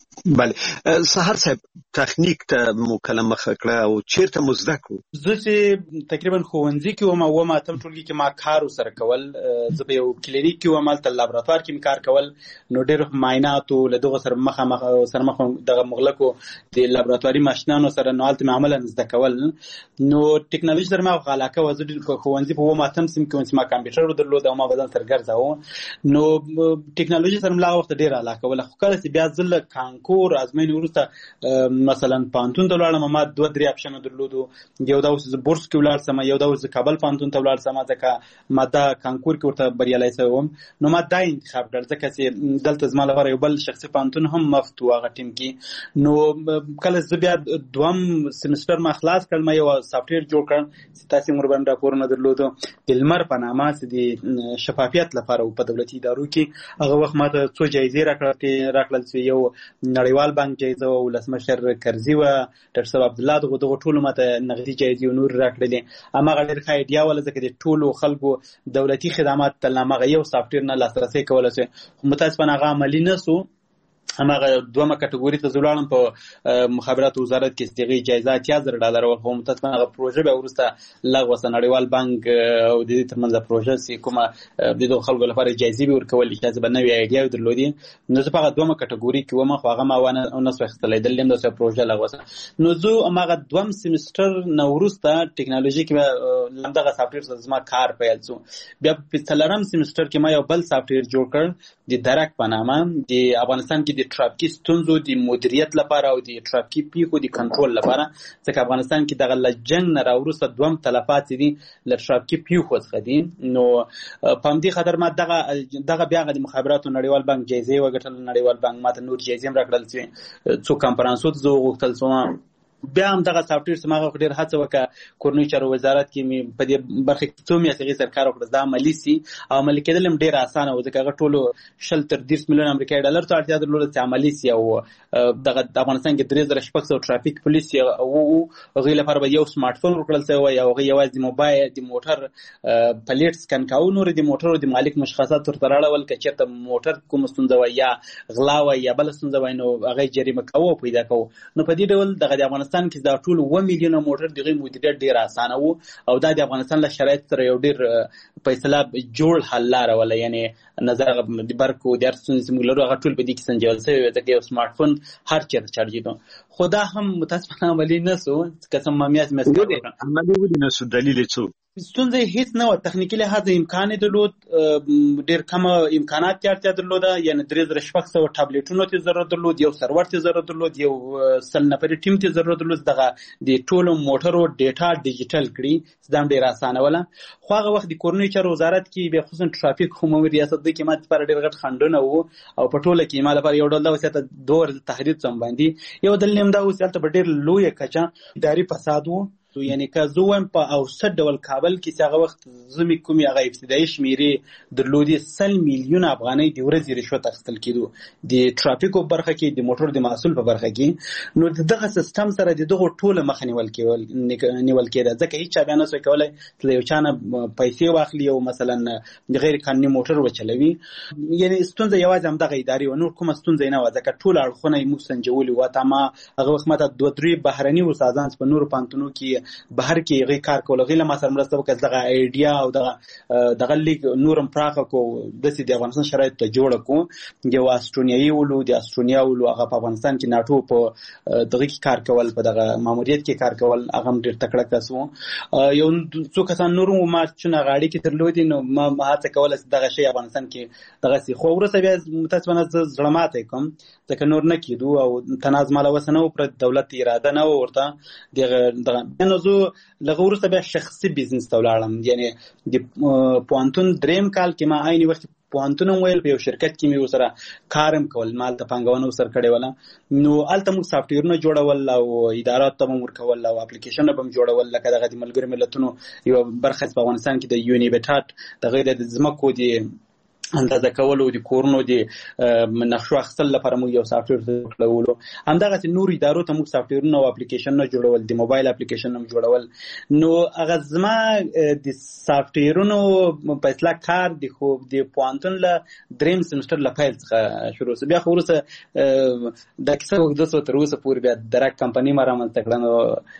بله سحر صاحب، تخنیک ته مو کله مخه کړه او چیرته مو زده کړو؟ زه چې تقریبا ښوونځي کې وم، اووم اتم ټولګي کې ما کار ورسره کول. زه په یو کلینیک کې وم، هلته لابراتوار کې مې کار کول. نو ډېر معایناتو له دغو سره مخامخ دغه مغلقو د لابراتواري ماشینانو سره نو هلته مې عملا زده کول. نو ټکنالوژي سره ما علاقه وه. زه په ښوونځي په اووم اتم سیم کې چې ما کمپیوټر درلود او ما بدن سره ګرځاوه. نو ټکنالوژي سره مې هغه وخت ډېره علاقه وله. خو کله چې بیا زه له کانکور ازموینې وروسته مثلا پوهنتون ته ولاړم، ما 2-3 اپشنونه درلودو. یو دا اوس زه بورس کې ولاړ سم، یو دا اوس زه کابل پوهنتون ته ولاړ سم، ځکه ما دا کانکور کې ورته بریالی شوی وم. نو ما دا انتخاب کړ ځکه چې دلته زما لپاره یو بل شخصي پوهنتون هم مفت و هغه ټیم کې. نو کله زه بیا 2م سیمسټر ما خلاص کړ، ما یو سافټویر جوړ کړ چې تاسې مور باندې راپورونه درلودو د لمر په نامه چې د شفافیت لپاره په دولتي ادارو کې. هغه وخت ما ته 2 جایزې راکړل چې یو نړیوال بانک جایزه او ولسمشر کرزي و ډاکټر صاحب عبدالله دغه ټولو ماته نغدي جایزې او نور راکړلې. هماغه ډېر ښه ایډیا وله ځکه د ټولو خلکو دولتي خدمات ته هماغه یو سافټویر نه لاسرسی کولی شي. خو متاسفانه هغه عملي نه سو. هماغه 2مه کټګوري ته زه ولاړم په مخابراتو وزارت کې صدیقي جایزه $80,000 ول. خو متاسفانه هغه پروژه بیا وروسته لغوه شوه. نړیوال بانک او د دې ترمنځ پروژه چې کومه د دغو خلکو لپاره جایزې به ورکولې چې به نوې ایډیاوې درلودې. نو زه په هغه 2مه کټګوري کې وم، خو هغه ما ونه سو اخیستلی. دلته هم داسې پروژه لغوه شوه. نو زه هماغه 2م سیمسټر نه وروسته ټکنالوژي کې همدغه سافټویر سره زما کار پیل شو. بیا په 4م سیمسټر کې ما یو بل سافټویر جوړ کړ د درک په نامه. د افغانستان کې د ټرافیکي ستونزو د مدیریت لپاره او د ټرافیکي پیښو د کنټرول لپاره، ځکه افغانستان کې دغه له جنګ نه راوروسته 2م تلفات دي له ټرافیکي پیښو څخه دي. نو په همدې خاطر ما دغه بیا د مخابراتو نړیوال بانک جایزې وګټل. نړیوال بانک ما ته نور جایزې هم راکړل چې څو کنفرانسو ته زه وغوښتل شوم. بیا هم دغه سافټویر چې ما هغه ډېر هڅه وکړه کورنیو چارو وزارت کې مې په دې برخه کې څو میاشتې هغې سره کار وکړه دا عملي سي. او عملي کېدل هم ډېر اسانه و ځکه هغه ټولو 20-30 میلیون امریکایي ډالر ته اړتیا درلوده چې عملي سي. او دغه افغانستان کې 3600 ټرافیک پولیس او هغوی لپاره به یو سمارټ فون ورکړل شوی وی او هغوی یوازې د موبایل د موټر پلیټ سکن کاوه. نور د موټرو د مالک مشخصات ورته راړول، که چېرته موټر کومه ستونزه وی یا غلا وی یا بله ستونزه وی نو هغه جریمه کوه او پیدا کوه. نو په دې ډول دغه د افغانستان کې دا ټول 1 میلیون موټر دغه مدیریت ډیر اسانه وو او دا د افغانستان له شرایط سره یو ډیر په اصطلاح جوړ حل لاره ولا یعنی نظر د برکو د ارسون سیمولر هغه ټول په دې کې سنجول شوی د یو سمارټ فون هر چیرته چارجیدو. خدا هم متاسفانه عملی نسو قسم مامیات مسئله عملی ودی نسو دلیل څه ستونزه هیڅ نه و. تخنیکی لحاظ امکان درلود، ډیر کم امکانات اړتیا درلوده، یعنی 3600 ټابلیټونو ته ضرورت درلود، یو سرور ته ضرورت درلود، یو سل نفري ټیم ته ضرورت درلود. دغه د ټولو موټرو ډیټا ډیجیټل کړي دا ډیر اسانه ولا. خو هغه وخت د کورنیو چارو وزارت کې به خصوصا ټرافیک عمومي ریاست د کې ماته پر ډیر غټ خندونه وو او په ټوله کې مال پر یو ډول د وسیته دور تحریض سم باندې یو دل نیم دا وسیته په ډیر لوی کچا اداري فساد وو. یعنی که زوم په اوسط ډول کابل کې هغه وخت زمي کومي هغه ابتدایي شمیرې درلودي 100 میلیون افغانۍ د ورځې رشوت اخیستل کېدو د ټرافیکو برخه کې د موټر د محصول په برخه کې. نو دغه سیستم سره دغه ټوله مخ نیول کېده ځکه هیڅ بیا نه سوی کولای چې یو چانه پیسې واخلي او مثلا غیر قانوني موټر وچلوي. یعنی ستونزه یوازې هم دغه اداري و، نور کومه ستونزه نه و ځکه ټول اړخونه یې موږ سنجولي و. تا ما هغه وخت ماته 2-3 بهرني استادان په نور پانتونو کې بهر کې غي کار کول غي له ما سره مرسته وکړه دغه ایډیا او دغه لیګ نورم پراخه کو د سې د افغانستان شرایط ته جوړ کو یو استرونیایي ولو د استرونیا ولو هغه په افغانستان کې ناتو په دغه کې کار کول په دغه ماموریت کې کار کول هغه ډېر تکړه کسو یو څو کسان نور ما چې غاړي کې ترلودي نو ما هڅه کوله دغه شی افغانستان کې دغه سي خو ورسره بیا متاسفانه ظلمات کوم ځکه نور نه کیدو او تناز مال وسنه پر دولت اراده نه ورته دغه نو زه لغه ورسره بیا شخصي بزنس ته ولاړم یعنی د پوانتون دریم کال کې ما عین وخت پوانتون ویل په یو شرکت کې مې وسره کارم کول مال ته پنګونه وسره کړي ولا نو الته موږ سافټویرونه جوړول او ادارات ته موږ ورکول او اپلیکیشن به جوړول لکه دغه د ملګری ملتونو یو برخه په افغانستان کې د یونیبټات دغه د زمکو دی اندازه کول او د کورونو د نقشو اخیستل لپاره موږ یو سافټویر جوړولو همدغه نور ادارو ته موږ سافټویرونه او اپلیکیشنونه جوړول د موبایل اپلیکیشن هم جوړول نو هغه زما د سافټویرونو په اصلاح کار د خو د پوانتون له دریم سمستر له پیل څخه شروع بیا خو ورسره د کیسه وګدسو تر اوسه پورې بیا درک کمپنی ما رامنځته کړه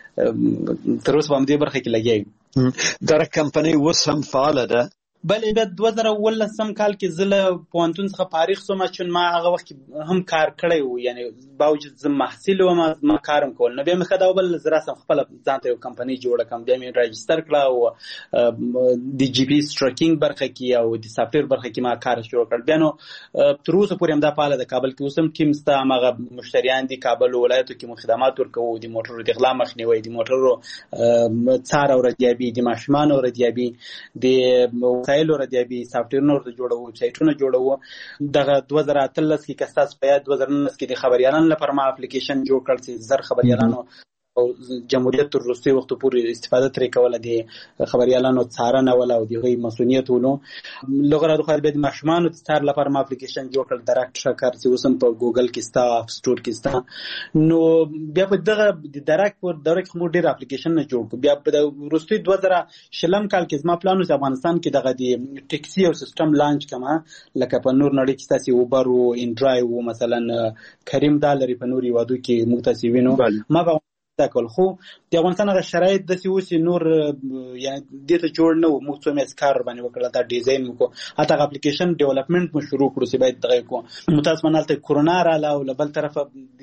نو تر اوسه هم دې برخه کې لګیږي درک کمپنی اوس هم فعاله ده بلې بیا 2019 کال کې زله پوانتون څخه فارغ شوم چې ما هغه وخت هم کار کړی و یعنی باوجود زه محصل وم ما کارم کول نو بیا مې خدای بل زرا سم خپل ځان ته یو کمپنی جوړه کوم بیا مې راجستر کړه او د جی پی سټرکینګ برخه کې او د سافټویر برخه کې ما کار شروع کړ بیا نو تر اوسه پورې هم دا پاله د کابل کې اوسم ټیم ستا هغه مشتریان دي کابل ولایتو کې خدمات ورکوو د موټرو د غلا مخنیوي د موټرو څار او ردیابي د ماشومان او ردیابي د وسایل ردیابي سافټویر نور جوړو ویب سایټونه جوړو دغه 2013 کې کساس په 2019 کې د خبريالانو لپاره ما اپلیکیشن جوړ کړ چې زر خبريالانو او جمهوریت تر وروستي وخت پورې استفاده ترې کوله د خبريالانو څارنه ولا او دغه مسؤلیت ولو لغره د خپل د ماشومان څار لپاره ما اپلیکیشن جوړ کړ درک شکر چې وسم په ګوګل کې ستا اپ سٹور کې ستا نو بیا په دغه د درک پر دوره کې مو ډیر اپلیکیشن نه جوړ کو بیا په وروستي 2000 کال کې زما پلان و افغانستان کې دغه د ټیکسي او سیستم لانچ کما لکه په نور نړۍ کې تاسو اوبر او انډرایو او مثلا کریم دالری په نوري وادو کې متاسوینو ما تاکل خو د افغانستان غو شرایط د سیوسی نور یعنی دته جوړ نه مو څو مې اسکار باندې وکړه دا ډیزاین کو اته اپلیکیشن ډیولپمنٹ مو شروع کړو سی باید دغه کو متاسفانه ته کورونا رااله او بل طرف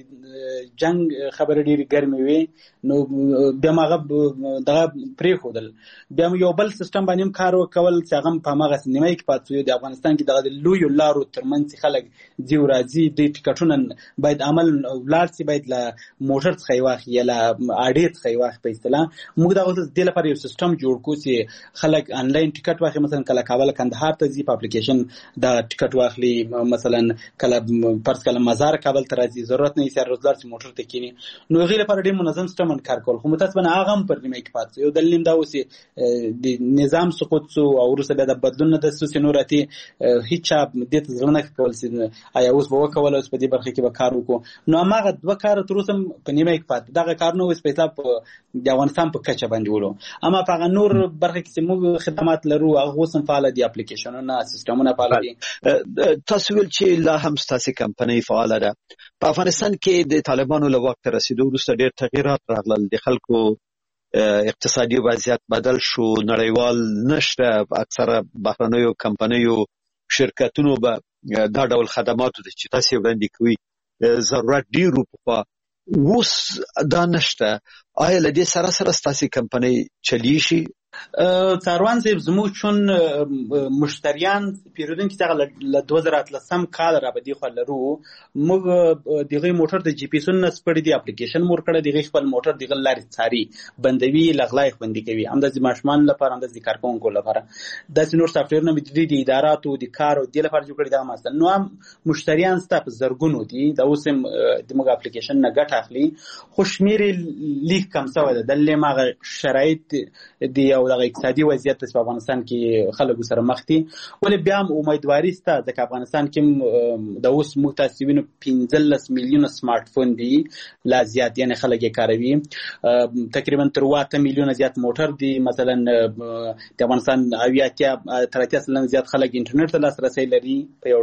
جنگ خبر ډیری ګرمي وي نو بیا ماغه دغه پری خودل بیا یو بل سیستم باندې کار وکول چې هغه په ماغه سینمای کې پاتې د افغانستان کې دغه لوی لارو ترمنځ خلک دیو راځي د ټیکټونه باید عمل ولار سي باید له موټر څخه واخی یا اډیټ څخه واخی په اصطلاح موږ دغه د لپاره یو سیستم جوړ کو چې خلک انلاین ټیکټ واخی مثلا کله کابل کندهار ته ځي په اپلیکیشن دا ټیکټ واخلي مثلا کله پرس کله مزار کابل ته راځي ضرورت نه یې روزګار چې موټر ته کینی نو غیر لپاره ډیر منظم سیستم کار کول خو متاسفانه هغه هم پر نیمه کې پاتې یو دلیل دا اوسې د نظام سقوط سو او وروسته د بدلون د سوسینوراتي هیڅ د ځلنه کول سي آیا اوس به وکول اوس په دې برخه کې به کار وکړو نو هغه دوه کار تر اوسه په نیمه کې پاتې دغه کار نو اوس په حساب د افغانستان په کچه باندې ولو اما په نور برخه کې موږ خدمات لرو هغه اوس هم فعال دي اپلیکیشنونه سیستمونه فعال دي تاسو ول چې لا هم ستاسو کمپنی فعال ده په افغانستان کې د طالبانو له وخت رسیدو وروسته ډېر تغیرات راغلل د خلکو اقتصادي وضعیت بدل شو نړیوال نشته اکثره بهرنیو کمپنیو شرکتونو به دا ډول خدماتو چې تاسو وړاندې کوي ضرورت ډیرو په اوس دا نشته آیا لدې سره سره ستاسو کمپنی چلی شي څاروان صاحب زموږ چون مشتریان پیرودونکو څنګه ل 2013 کال را بدی خو لرو موږ دغه موټر د جی پی سن سپړې دی اپلیکیشن مور کړه دغه خپل موټر دغه لارې څاري بندوي لغلای خوندې کوي هم د ماشومان لپاره هم د کارکونکو لپاره د سينور سافټویر نه د اداراتو د کار او د لپاره جوړ کړی دا مثلا نو هم مشتریان ستاسو زرګونو دي د اوسم د موږ اپلیکیشن نه ګټ اخلي خوشمیر لیک کم څه ده د لمغه شرایط دی او او د اقتصادي وضعیت په افغانستان کې خلکو سره مخ دي. ولې بیا هم امیدواري شته ځکه افغانستان کې د اوس موږ تاسو وینو 15 میلیونه سمارټ فون دي لا زیات، یعنی خلک یې کاروي. تقریبا تر 8 میلیونه زیات موټر دي. مثلا د افغانستان 80% زیات خلک انټرنیټ ته لاسرسی لري په یو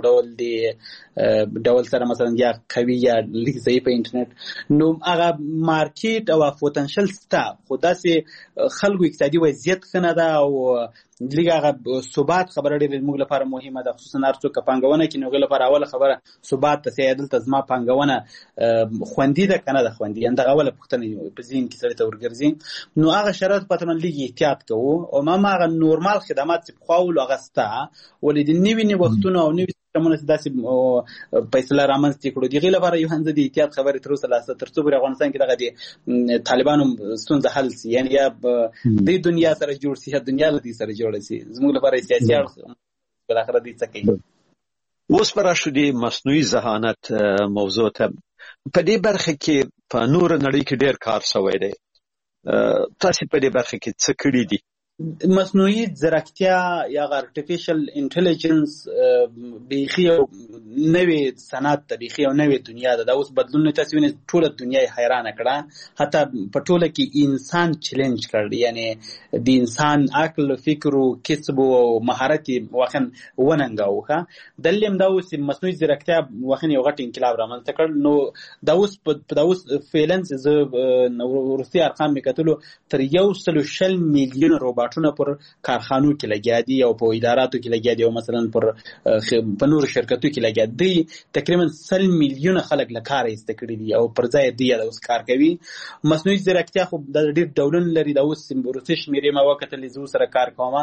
ډول سره، مثلا یا قوي یا لیک ضعیف انټرنیټ. نو هغه مارکیټ او پوتنشل ستا خو داسې خلکو اقتصادي وضعیت ښه نه ده او لږ هغه ثبات خبره ډېره موږ لپاره مهمه ده، خصوصا هر څوک پانګونه کوي نو هغوی لپاره اوله خبره ثبات ته چې دلته زما پانګونه خوندي ده که نه ده خوندي، همدغه اوله پوښتنه په ذهن کې سړي ته ورګرځي. نو هغه شرایط په تمن لږ احتیاط کوو او هغه نورمال خدمات چې پخوا ولو هغه شته، ولې د نوي نوښتونو او نوي سیستمونه چې داسې فیصله رامنځته کړو د هغې لپاره یو هم زه د احتیاط خبرې تر اوسه لاسته تر څو پورې افغانستان کې دغه د طالبانو ستونزه حل شي، یعنی یا د دنیا سره جوړ شي یا دنیا له دې سره جوړه شي. زموږ لپاره سیاسي اړخ بالاخره دې څه کوي. اوس پر راشو د مصنوعي ذهانت موضوع ته په دې برخه کې په نور نړۍ کې ډېر کار شوی دی. تاسو په دې برخه کې څه کړي دي؟ مصنوعي ځیرکتیا یا ارتفیشل انټيليجنس بیخي نوې صنعت ته بیخي او نوې دنیا ده. دا اوس بدلون تاسو وینئ ټوله دنیا یې حیرانه کړه، حتی په ټوله کې انسان چیلنج کړ، یعنی د انسان عقل فکر او کسب او مهارت واخن وننګاوه. دلیم دا اوس مصنوعي ځیرکتیا واخن یو غټ انقلاب رامنځته کړ. نو دا اوس فیلنس ز روسي ارقام میکتلو تر 140 میلیون روباټونه پر کارخانو کې لګیا دي او په اداراتو کې لګیا دي او مثلا په نور شرکتو کې لګیا دي. تقریبا 100 میلیونه خلک له کاره ایسته کړي دي او پر ځای دی اوس کار کوي. مصنوعي ځیرکتیا خو د ډېر ډولونه لري. دا اوس روسي شمیرې ما وکتلې زه سره کار کوم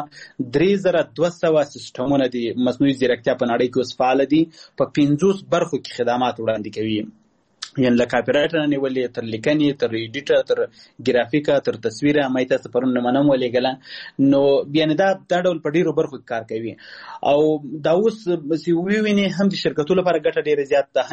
3200 سیستمونه دي مصنوعي ځیرکتیا په نړۍ کې اوس فعال دي، په 50 برخو کې خدمات وړاندې کوي، یعنی له کاپی رایټر نه ولې تر لیکنې تر ایډیټر تر ګرافیکا تر تصویره مې تاسو پرون نمونه ولېګله. نو یعنی دا ډول په ډیرو برخو کار کوي او دا اوس چې ویني هم د شرکتونو لپاره ګټه ډیره زیات ده،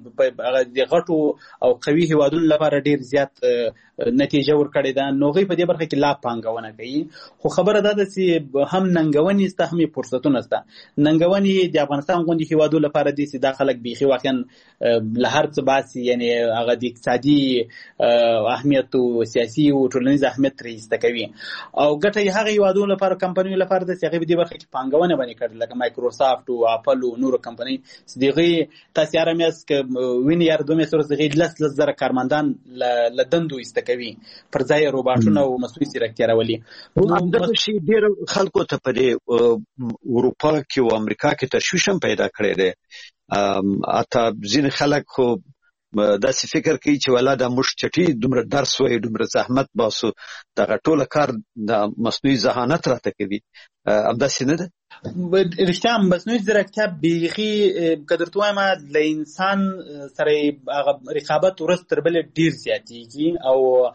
هم د غټو او قوي هیوادونو لپاره ډیر زیات نتیجه ورکړې ده. نو غي په دې برخه کې لا پانګونه کوي. خو خبره ده چې هم ننګونې سته هم فرصتونه سته. ننګونې د افغانستان غوندي هیوادونو لپاره دي چې دا خلک بیخي واقعا له هر څه باسي، یعنی هغه د اقتصادي اهمیت او سیاسي او ټولنیز اهمیت ترېسته کوي او ګټه یې هغه هیوادونو لپاره کمپنیو لپاره د هغه په دې برخه کې پانګونه باندې کړل، لکه مایکروسافت او اپل او نور کمپنۍ چې دغه تاسو ارمیاس ک ویني یار دومره سره دغه لزر کارمندان لدندو استکوي پر ځای روباټونه او مصنوعي ځیرکتیا راولي. دا شی ډیر خلکو ته په اروپا کې او امریکا کې تشویش پیدا کړی دی. اته ځین خلک خو داسې فکر کوي چې ولا د موږ چټي دومره درس وایي دومره زحمت باسو دغه ټوله کار د مصنوعي ذهانت راته کوي. همداسې نه ده؟ رښتیا مصنوعي ځیرکتیا بیخي قدر ته وایم له انسان سره رقابت ورځ تر بلې ډیر زیاتېږي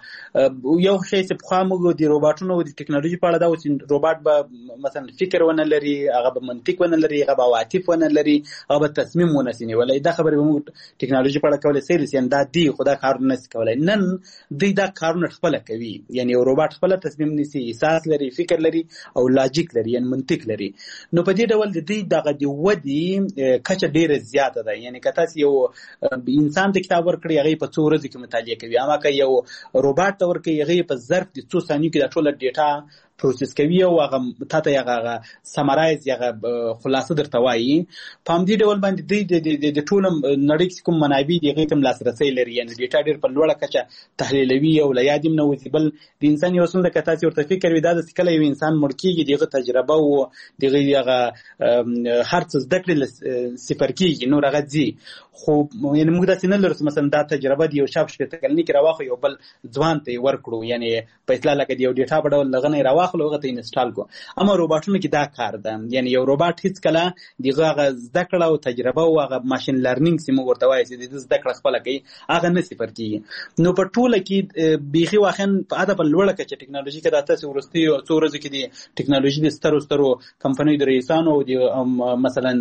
او یو شی چې پخوا موږ د روباټونو او د ټکنالوژي په اړه دا چې روباټ به مثلا فکر ونه لري، هغه به منطق ونه لري، هغه به عواطف ونه لري، هغه به تصمیم ونه سي نیولی. دا خبرې به موږ ټکنالوژي په اړه کولی سیل سي دا دی خو دا کارونه نسي کولی. نن دوی دا کارونه خپله کوي، یعنی یو روباټ خپله تصمیم نیسي، احساس لري، فکر لري او لاجیک لري، یعنی منطق لري. نو په دې ډول د دې دغه د ودې کچه ډیره زیاته ده. یعنی که تاسو یو انسان ته کتاب ورکړئ هغه په څو ورځې کې مطالعه کوي، اما که یو روباټ ته ورکړئ هغه په ظرف د څو ثانیو کې د ټوله ډیټا پروسس کوي او هغه تاته هغه سمرایز هغه خلاصه درته وایي. په همدې ډول باندې د ټول نړۍ کې کوم منابع دي هغه کوم لاسرسي لري، یعنی ډیټا ډیر په لوړه کچه تحلیلوي او لا یادیم نه وځي. بل د انسان یو څنګه کته چې ورته فکر وي دا د کله یو انسان مړ کیږي دغه تجربه او دغه هر څه زده کړل صفر کیږي نو هغه ځي. خو یعنی موږ داسې نه لرو مثلا دا تجربه دی یو شاف شپته کلنی کې راوخو یو بل ځوان ته ورکړو، یعنی په اصطلاح لکه یو ډیټا په ډول لغنه راوخلو هغه ته انسټال کو. اما روباټونو کې دا کار ده، یعنی یو روباټ هیڅ کله دغه زده کړه او تجربه او هغه ماشين لرنینګ سیمه ورته وایي چې د زده کړه خپل کوي هغه نه صفر کیږي. نو په ټوله کې بیخي واخن په اده په لوړه کې ټکنالوژي کې د تاسو ورستي او څو ورځې کې د ټکنالوژي د سترو کمپنیو د رئیسانو او د مثلا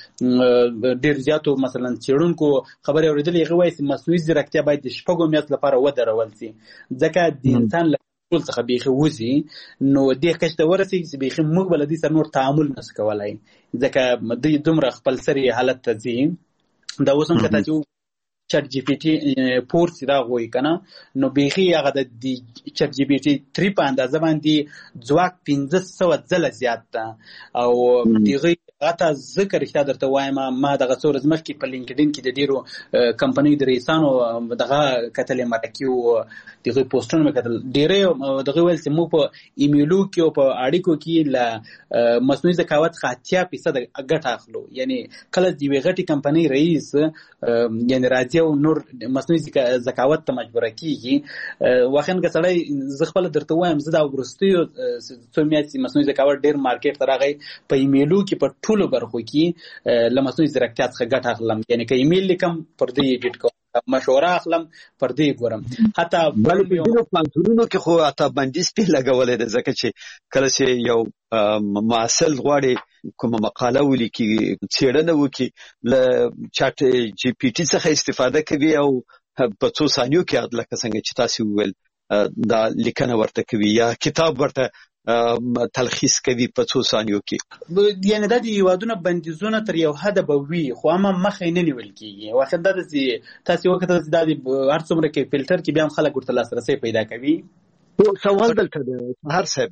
د ډیر زیاتو مثلا چېرونکو خبرې اوریدلې هغه وایي چې مصنوعي ځیرکتیا باید د شپږو میاشتو لپاره ودرول شي، ځکه د انسان ټول څخه بیخي وځي نو دې کچ ته ورسېږي چې بیخي موږ به له دې سره نور تعامل نشو کولی ځکه دوی دومره خپل سري حالت ته ځي. دا اوس هم که تاسې چټ جی پی ټي 4 چې دا غوي که نه نو بیخي هغه د چټ جی پی ټي 3 په اندازه باندې ځواک 1500 ځله زیات ده او دغه هغه ذکر رښتیا درته وایم ما دغه څو ورځې مخکې په لینکډین کې د ډېرو کمپنیو د رئیسانو دغه کتلې مرکې او دغه پوسټونه مې کتل ډېرې دغه ویل چې موږ په ایمیلو کې او په اړیکو کې له مصنوعي ذکاوت څخه 80% ګټه اخلو. یعنی کله د یوې غټې کمپنۍ رئیس یعنی راځي او نور مصنوعي ذکاوت ته مجبوره کیږي واخن که سړی زه خپل درته وایم زه دا وروستیو څو میاشتې مصنوعي ذکاوت ډېر مارکیټ ته راغی په ایمیلو کې په ټولو برخو کې له مصنوعي ځیرکتیا څخه ګټه اخلم. یعنی که ایمیل لیکم پر دې ایډیټ کوم مشوره اخلم پر دې ګورم حتی بل په دې پلانونو کې خو اته بندیز په لګولې ده ځکه چې کله چې یو معسل غواړي کومه مقاله ولیکي څېړنه وکړي له چټ جی پی ټي څخه استفاده کوي او په څو ثانیو کې لکه څنګه چې تاسو وویل دا لیکنه ورته کوي یا کتاب ورته تلخیص کوي په څو ثانیو کې. یعنی دا د هیوادونو بندیزونه تر یو حده به وي خو هم مخې نه نیول کېږي. واخر دا چې تاسو وکړه چې دا هر څومره کې فلټر کې بیا هم خلک ورته لاسرسی پیدا کوي. سوال دلته ده هر صاحب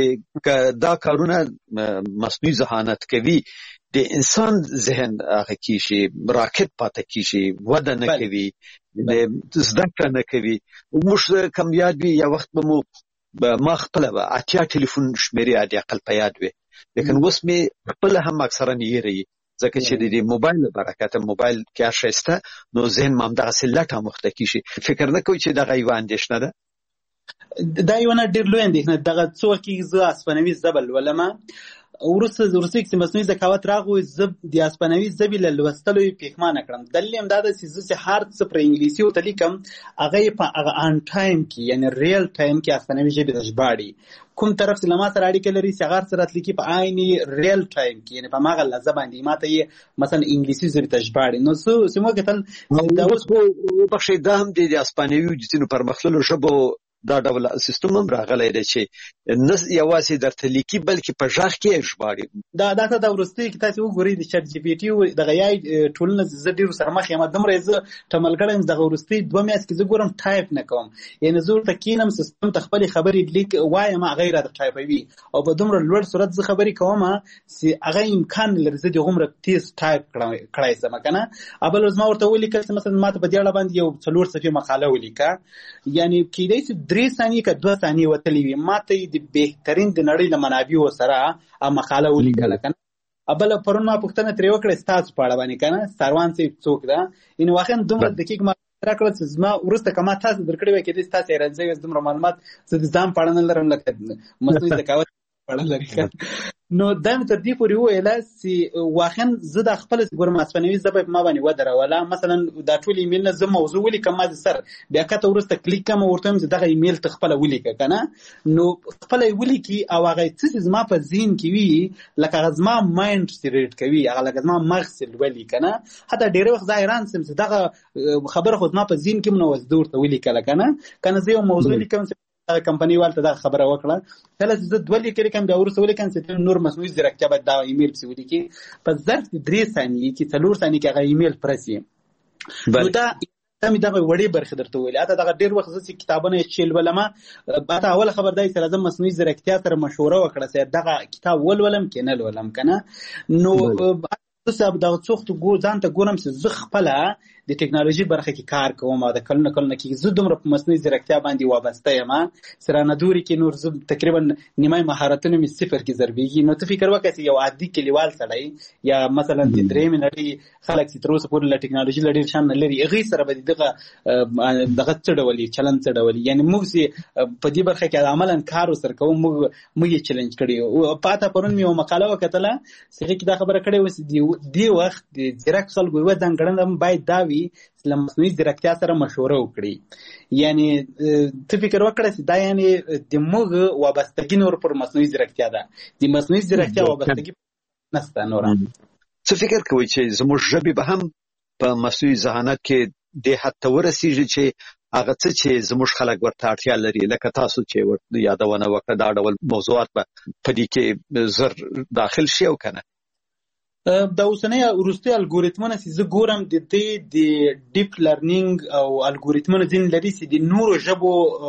چې دا کارونه مصنوعي ذهانت کوي د انسان ذهن هغه کیږي راکټ پاتې کیږي وده نه کوي د زده کړه نه کوي. موږ کم یاد وي یا وخت به مو ما خپل به اتیا ټلیفون شمیرې عادي عقل په یاد وي لیکن اوس مې خپل هم اکثرا یې رہی ځکه چې د موبایل برکت موبایل کې شایسته نو ذهن مام دغه سلټه مخته کیږي. فکر نه کوي چې دغه یو اندېښنه ده. دا یو نه ډېر لوی اندېښنه دغه څو کې زه اسپانوي زبل ولما ورسته چې مصنوعي ذکاوت راغوي زه د اسپانوي ژبې له لوستلو یې پښېمانه کړم. دلیل هم دا ده چې زه چې هر څه پر انګلیسي ورته لیکم هغه یې په هغه آن ټایم کې یعنی ریل ټایم کې اسپانوي ژبې ته ژباړي. کوم طرف چې له ما سره اړیکه لري چې هغه هر څه راته لیکي په عین ریل ټایم کې یعنی په هماغه لحظه باندې ما ته یې مثلا انګلیسي ژبې ته ژباړي. نو څه مو کتل دا اوس وبخښئ دا هم د اسپانوي د ځینو پرمختللو ژبو دا ډول سیستم هم راغلی دی چې نه یوازې درته لیکي بلکې په غږ کې ژباړي. دا ته د وروستي کې تاسو وګورئ د چټ جی پی ټي دغه یای ټولنه زه ډېر سره مخ یم دومره زه تمل کړم دغه وروستي 2 میاشتې کې زه ګورم ټایپ نه کوم یعنی زه ورته کینم سیستم ته خپل خبرې لیک وایم هغه را ټایپوي او په دومره لوړ صورت زه خبرې کوم چې هغه امکان لري زه د عمر تیز ټایپ کړای سم کنه. ابل زما ورته ولیکل چې مثلا ماته په دې اړه باندې یو 4 صفحې مقاله ولیکه یعنی کېدای شي 3 ثانیې که 2 ثانیې وتلې وي ماته د بهترین د نړۍ له منابعو سره مقاله ولیکله کنه. ابل پرون ما پوښتنه ترې وکړه ستاسو په اړه باندې کنه سروان صاحب څوک ده ان واخن دومره دقیق ما راکړه چې زما ورسته کما تاسو درکړی وای کې تاسو راځي دومره معلومات زه د ځان په اړه نه لرم لکه مصنوعي ذکاوت په اړه لري. نو دا مې تر دې پورې وویله چې واخن زه د خپل ګورم اسپانوي ژبه په ما باندې ودروله مثلا دا ټول ایمیل نه زه موضوع ولیکم ما سر بیا کته ورسته کلیک کوم ورته هم دغه ایمیل ته خپل ولیکه کنه نو خپل ولیکي او هغه څه زما په ذهن کې وي لکه زما مایند سټریټ کوي هغه لکه زما مغز ولی کنه حتی ډېر وخت ځایران سم چې دغه خبره خود ما په ذهن کې منو وزدور ته ولیکه کنه زه یو موضوع لیکم کمپنی والته دا خبره وکړه کله چې زه دوه لیکل کوم بیا ورسره ولیکم چې نور مصنوعي ځیرکتیا به دا ایمیل پسې ولیکي په ظرف د 3 ثانیې کې 4 ثانیې کې هغه ایمیل پرسي. نو دا مې دغه وړې برخه درته ویل اته دغه ډېر وخت چې کتابونه چیل ولما اته اول خبرداري سره د مصنوعي ځیرکتیا سره مشوره وکړه چې دغه کتاب ولولم کې نه ولولم کنه. نو زه دا څوخت ځان ته ګورم چې زه خپل د ټکنالوژي برخه کې کار کوم او د کلونه کې زه دومره په مصنوعي ځیرکتیا باندې وابسته یم سره نه دوري کې نور زه تقریبا نیمه مهارتونه مې صفر کې ضربېږي. نو ته فکر وکړه چې یو عادي کلیوال سړی یا مثلا د درېمې نړۍ خلک چې تر اوسه پورې له ټکنالوژي له ډېر شان نه لري هغوی سره به دغه څه ډول چلند څه ډول یعنی موږ چې په دې برخه کې عملا کار ورسره کوو موږ یې چلنج کړي. پاته پرون مې یوه مقاله وکتله چې هغې کې دا خبره کړې وه چې دې وخت د ځیرک خلکو یوه ځانګړنه باید دا وي له مصنوعي ځیرکتیا سره مشوره وکړي. یعنی ته فکر وکړه چې دا یعنی د موږ وابستګي نور پر مصنوعي ځیرکتیا ده د مصنوعي ځیرکتیا وابستګي نشته نور. څه فکر کوئ چې زموږ ژبې به هم په مصنوعي ذهانت کې د حد ته ورسیږي چې هغه څه چې زموږ خلک ورته اړتیا لري لکه تاسو چې یادونه وکړه دا ډول موضوعات به په دې کې زر داخل شي او کنه دا اوسنۍ وروستي الګوریتمونه چې زه ګورم د دې د ډیپ لرنینګ او الګوریتمونه ځین لري چې د نورو ژبو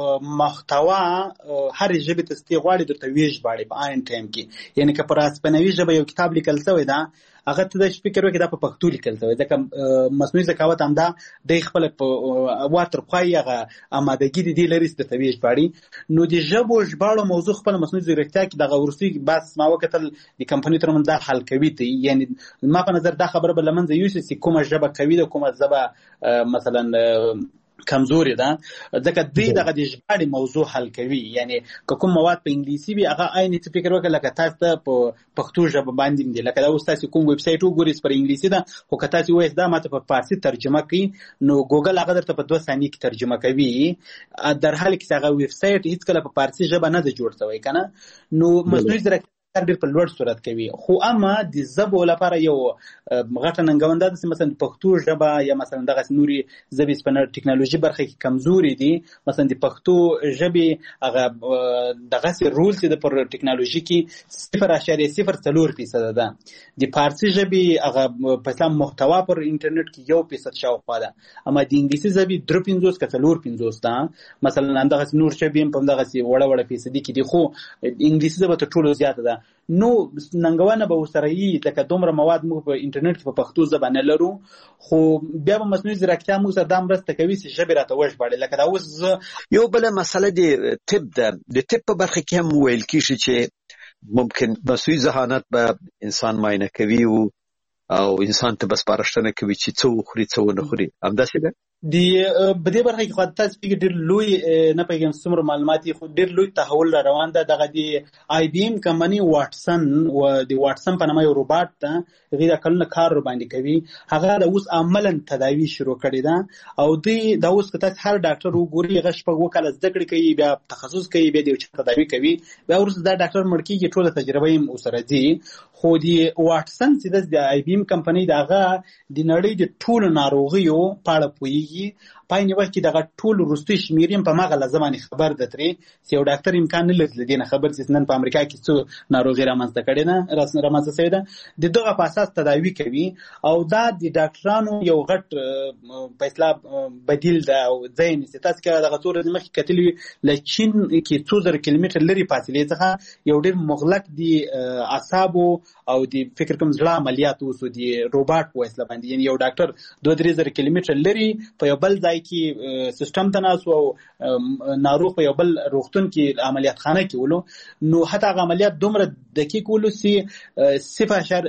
محتوا هر ژبې ته ستې غواړي درته ویش باندې په آین ټایم کې یعنی که پر اسپانوي ژبه یو کتاب لیکل شوی دا هغه ته د فکر وکړه په پښتو لیکل شوی ځکه مصنوعي ذکاوت هم دا د خپل په واتر خوای هغه آمادګي دي لري د تویش باندې نو د ژبو ژباړو موضوع خپل مصنوعي ځیرکتیا کې د ورسي بس ما وکتل د کمپنی ترمن دا حل کوي ته یعنی ما په نظر دا خبره بل منځ یو چې کومه ژبه کوي د کومه ژبه مثلا کمزوري ده ځکه دې دغه د ژباړې موضوع حل کوي یعنی کوم مواد په انګلیسي وي هغه عین څه فکر وکړه لکه تاسو ته په پښتو ژبه باندې دي لکه دا اوس تاسو کوم ویب سټ وګورئ پر انګلیسي ده خو که تاسو وایي دا ماته په فارسی ترجمه کوي نو ګوګل هغه درته په 2 ثانیې کې ترجمه کوي در حال کې هغه ویب سټ هیڅ کله په فارسی ژبه نه جوړ شوی کنه نو مصنوعي ځیرکتیا ډېر په لوړ صورت کوي خو اما د ژبو لپاره یو غټه ننګونده ده چې مثلا پښتو ژبه یا مثلا دغه نوري ژبې سپنر ټکنالوژي برخه کې کمزوري دي مثلا د پښتو ژبې هغه دغه سي رول چې د پر ټکنالوژي کې 0.04% ده د فارسی ژبې هغه په اسلام محتوا پر انټرنیټ کې 1% شاوخوا ده اما د انګلیسي ژبې 3.50 کڅلور 50 ده مثلا دغه نور ژبې په دغه سي وړه فیصدي کې دي خو انګلیسي ژبه ته ټولو زیاته ده نو ننګونه به وسره یي لکه دومره مواد موږ په انټرنیټ کې په پښتو ژبه نه لرو خو بیا به مصنوعي ځیرکتیا موږ سره دا مرسته کوي چې ژبې راته وژباړي لکه دا اوس یو بل مسله د طب په برخه کې هم ویل کیږي چې ممکن مصنوعي ذهانت به انسان معاینه کوي او انسان ته بس پارښتنه کوي چې څه وخوري څه ونه خوري همداسې ده د بده برخه کې خو تاسو کې ډېر لوی نه پیغام څومره معلومات خو ډېر لوی تحول را روان ده دغه د آی بی ایم کمپنی واټسن او د واټسن په نامه یو روباټ ته غیر کلونه کار باندې کوي هغه د اوس عملاً تداوی شروع کړی ده او دوی د اوس کته هر ډاکټر وګوري غش په وکاله زده کړې کوي بیا تخصص کوي بیا د تداوی کوي بیا ورسره د ډاکټر مړکی کې ټوله تجربه یې اوسره دي خو د واټسن چې د آی بی ایم کمپنی دغه د نړۍ د ټولو ناروغیو په اړه پوهیږي پاینې وخت کې دغه ټول وروستي شمیریم په مغه لازمانه خبر ده ترې چې یو ډاکټر امکان نه لري دینه خبر چې نن په امریکا کې څو ناروغي رامنځته کړي نه رامنځته شوی ده د دغه په اساس تداوی کوي او دا د ډاکټرانو یو غټ فیصله بدیل ده او ځین چې تاسو کې دغه ټول د مخکې کتلې لچین کې 2000 کیلومتر لري فاصله څخه یو ډېر مغلق دي اعصابو او د فکر کوم ځلا عملیات وسو دي روباټ وسله باندې یعنی یو ډاکټر 2-3 کیلومتر لري په یو بل ځای کې سیستم تناسو او ناروغ په یو بل روغتون کې عملیات خانه کې ولو نو حتی عملیات دومره دقیق ولو چې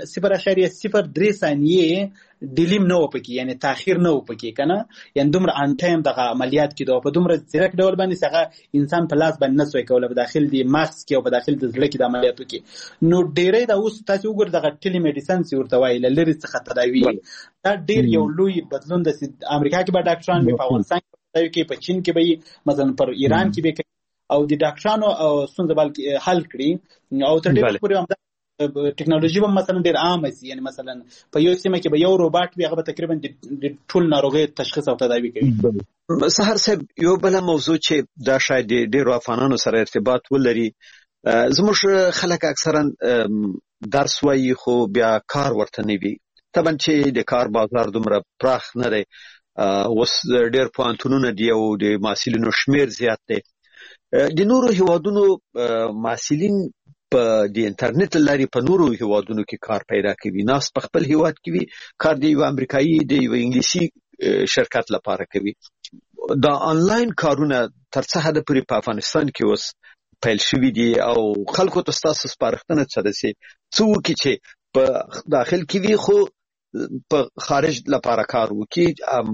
0.03 ثانیه ډیلیم نه وپکی یعنی تاخير نه وپکی کنه یعنی دومره ان ټایم دغه عملیات کې دوه په دومره ځیرک ډول باندې څنګه انسان په لاس باندې نسوي کوله په داخل دی ماکس کې او په داخل د زړه کې د عملیاتو کې نو ډیرې د اوس تاسو وګور دغه ټیلی میډیسن چې ورته وایي لری څخه تداوی دا ډیر یو لوی بدلون د امریکا کې به ډاکټران په افغانستان کې په چین کې به مثلا پر ایران کې به او د ډاکټرانو او ستونزې بلکې حل کړي او تر دې پورې هم ټکنالوژي به مثلا ډیر عام شي یعنی مثلا په یو سیمه کې به یو روباټ وي هغه تقریبا د ټول ناروغي تشخیص او تداوی کوي سحر صاحب یو بل موضوع چې دا شاید ډیر افغانانو سره ارتباط ولري زموږ خلک اکثرا درس وایي خو بیا کار ورته نه وي طبعا چې د کار بازار دومره پراخ نه دی اوس ډیر پوهنتونونه دی او د محصلینو شمیر زیات دی د نورو هیوادونو محصلین په د انټرنیټ لاري په نورو هیوادونو کې کار پیدا کوي ناس په خپل هیواد کې وي کار دی یو امریکایي دی یو انګلیسي شرکت لپاره کوي دا انلاین کارونه تر څه حد پورې په افغانستان کې اوس پیل شوي دي او خلکو ته تاسو سپارښتنه څه ده چې څوک چې په داخل کې وي خو په خارج لپاره کار وکړي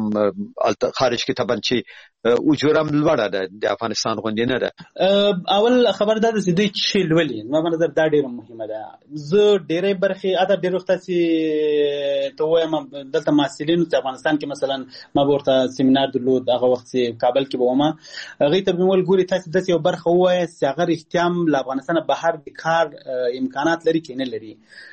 خارج کې طبعا چې اجورم لوړه ده د افغانستان غونډې نه ده اول خبر ده چې دوی چې لولي ما په نظر دا ډیره مهمه ده زه ډیره برخه اته ډیره وخت چې ته وایم دلته محصلینو په افغانستان کې مثلا ما ورته سیمینار درلود هغه وخت چې کابل کې بومه هغه ته بمول ګوري تاسو د یو برخه وای چې هغه احتیام له افغانستان بهر د کار امکانات لري کې نه لري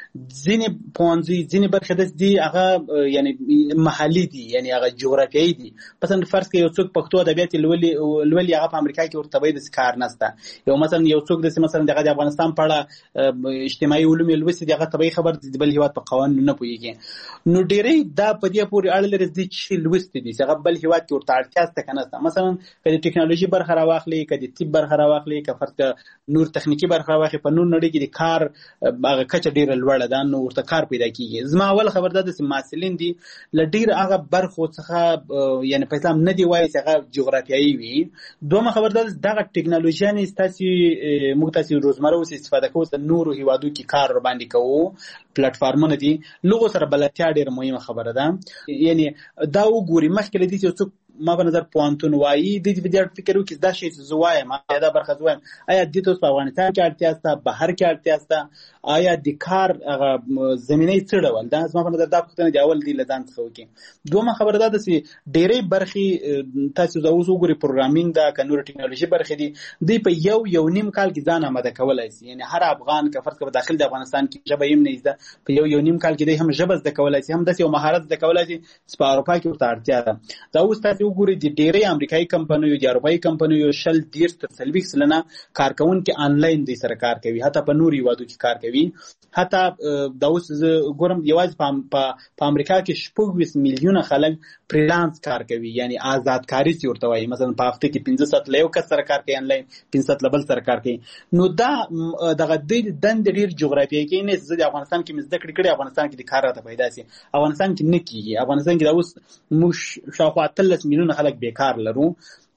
ځینې پوهنځي ځینې برخې دي هغه یعنی محلي دي یعنی هغه جغرافیایي دي. مثلا فرض کړئ یو څوک پښتو ادبیات لولي هغه په امریکا کې ورته به د کار نشته. یو مثلا یو څوک د مثلا د افغانستان په اړه اجتماعي علوم لوستي دغه طبيعي خبر د بل هیواد په قوانینو نه پوهیږي. نو ډېری دا په دې پورې اړه لري چې لوستي دي هغه بل هیواد کې ورته اړتیا ست کنه. مثلا کله ټکنالوژي برخه راواخلي کله طب برخه راواخلي که فرض نور تخنیکی برخه راواخلي په نور نړۍ کې د کار هغه کچه ډیره لوړه ده نو ورته کار پیدا کیږي. زما اول خبر ده چې محصلین دي لډیر هغه برخو څخه یعنی په اسلام نه دی وایي چې هغه جغرافیایي وي. دومره خبر ده دغه ټکنالوژي نه استاسي مختلف روزمره اوس استفاده کوو نور هیوادو کې کار ور باندې کوو پلیټفارمونه دي لغو سره بلتیا ډیره مهمه خبره ده. یعنی دا وګوري مخکې لدی چې ما په نظر پوانتون وایي د دې فکر وکړي دا شی چې زوایم ما دا برخه زوایم آیا د تاسو په افغانستان کې اړتیا سته بهر کې اړتیا سته آیا د کار هغه زمينه څه ډول دا ما په نظر دا پوښتنه دی اول دی لدان څه وکړي. دومره خبره ده چې ډېرې برخې تاسو دا اوس وګوري پروګرامینګ دا کنور ټکنالوژي برخې دي په یو نیم کال کې ځان آماده کولای شي. یعنی هر افغان که فرض کړه داخل د افغانستان کې ژبه یې نه زده په یو نیم کال کې دی هم ژبه زده کولای شي هم د یو مهارت زده کولای شي په اروپا کې ورته اړتیا ده. دا اوس تاسو وګورئ د ډېرې امریکایي کمپنیو د اروپایي کمپنیو شل ډیر تر 40 سلنه کارکونکو آنلاین د سره کار کوي حتی په نوري وادو کې کار کوي. حتی دا اوس ګورم یوازې په امریکا کې 20 میلیونه خلک فریلانس کار کوي یعنی آزاد کاری سی ورته وایي. مثلا په هفته کې 15 ساعت له یو کس سره کار کوي آنلاین 15 ساعت له بل سره کار کوي. نو دا دغه د دند ډیر جغرافیایي کې نه زه د افغانستان کې مزد کړی افغانستان کې د کار راته پیدا سي افغانستان کې نه کیږي. افغانستان کې دا اوس موږ شاوخوا 13 میلیونه خلک بیکار لرو.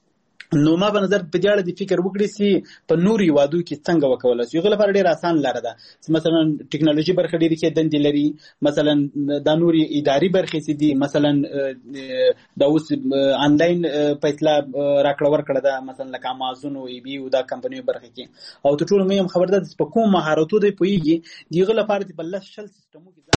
نو ما په نظر په دې اړه د فکر وکړی چې په نوري وادو کې څنګه وکولای شي. یو لپاره ډیر آسان لار ده چې مثلا ټکنالوژي برخه ډیره کې دند لري مثلا د نوري اداري برخه سي دي مثلا د اوس آنلاین فیصله راکړه ورکړه ده مثلا لکه امازون او ای بي او دا کمپنیو برخه کې او ټول مې هم خبر ده په کوم مهارتو دی پويږي دیغه لپاره په لس شل سیستمو کې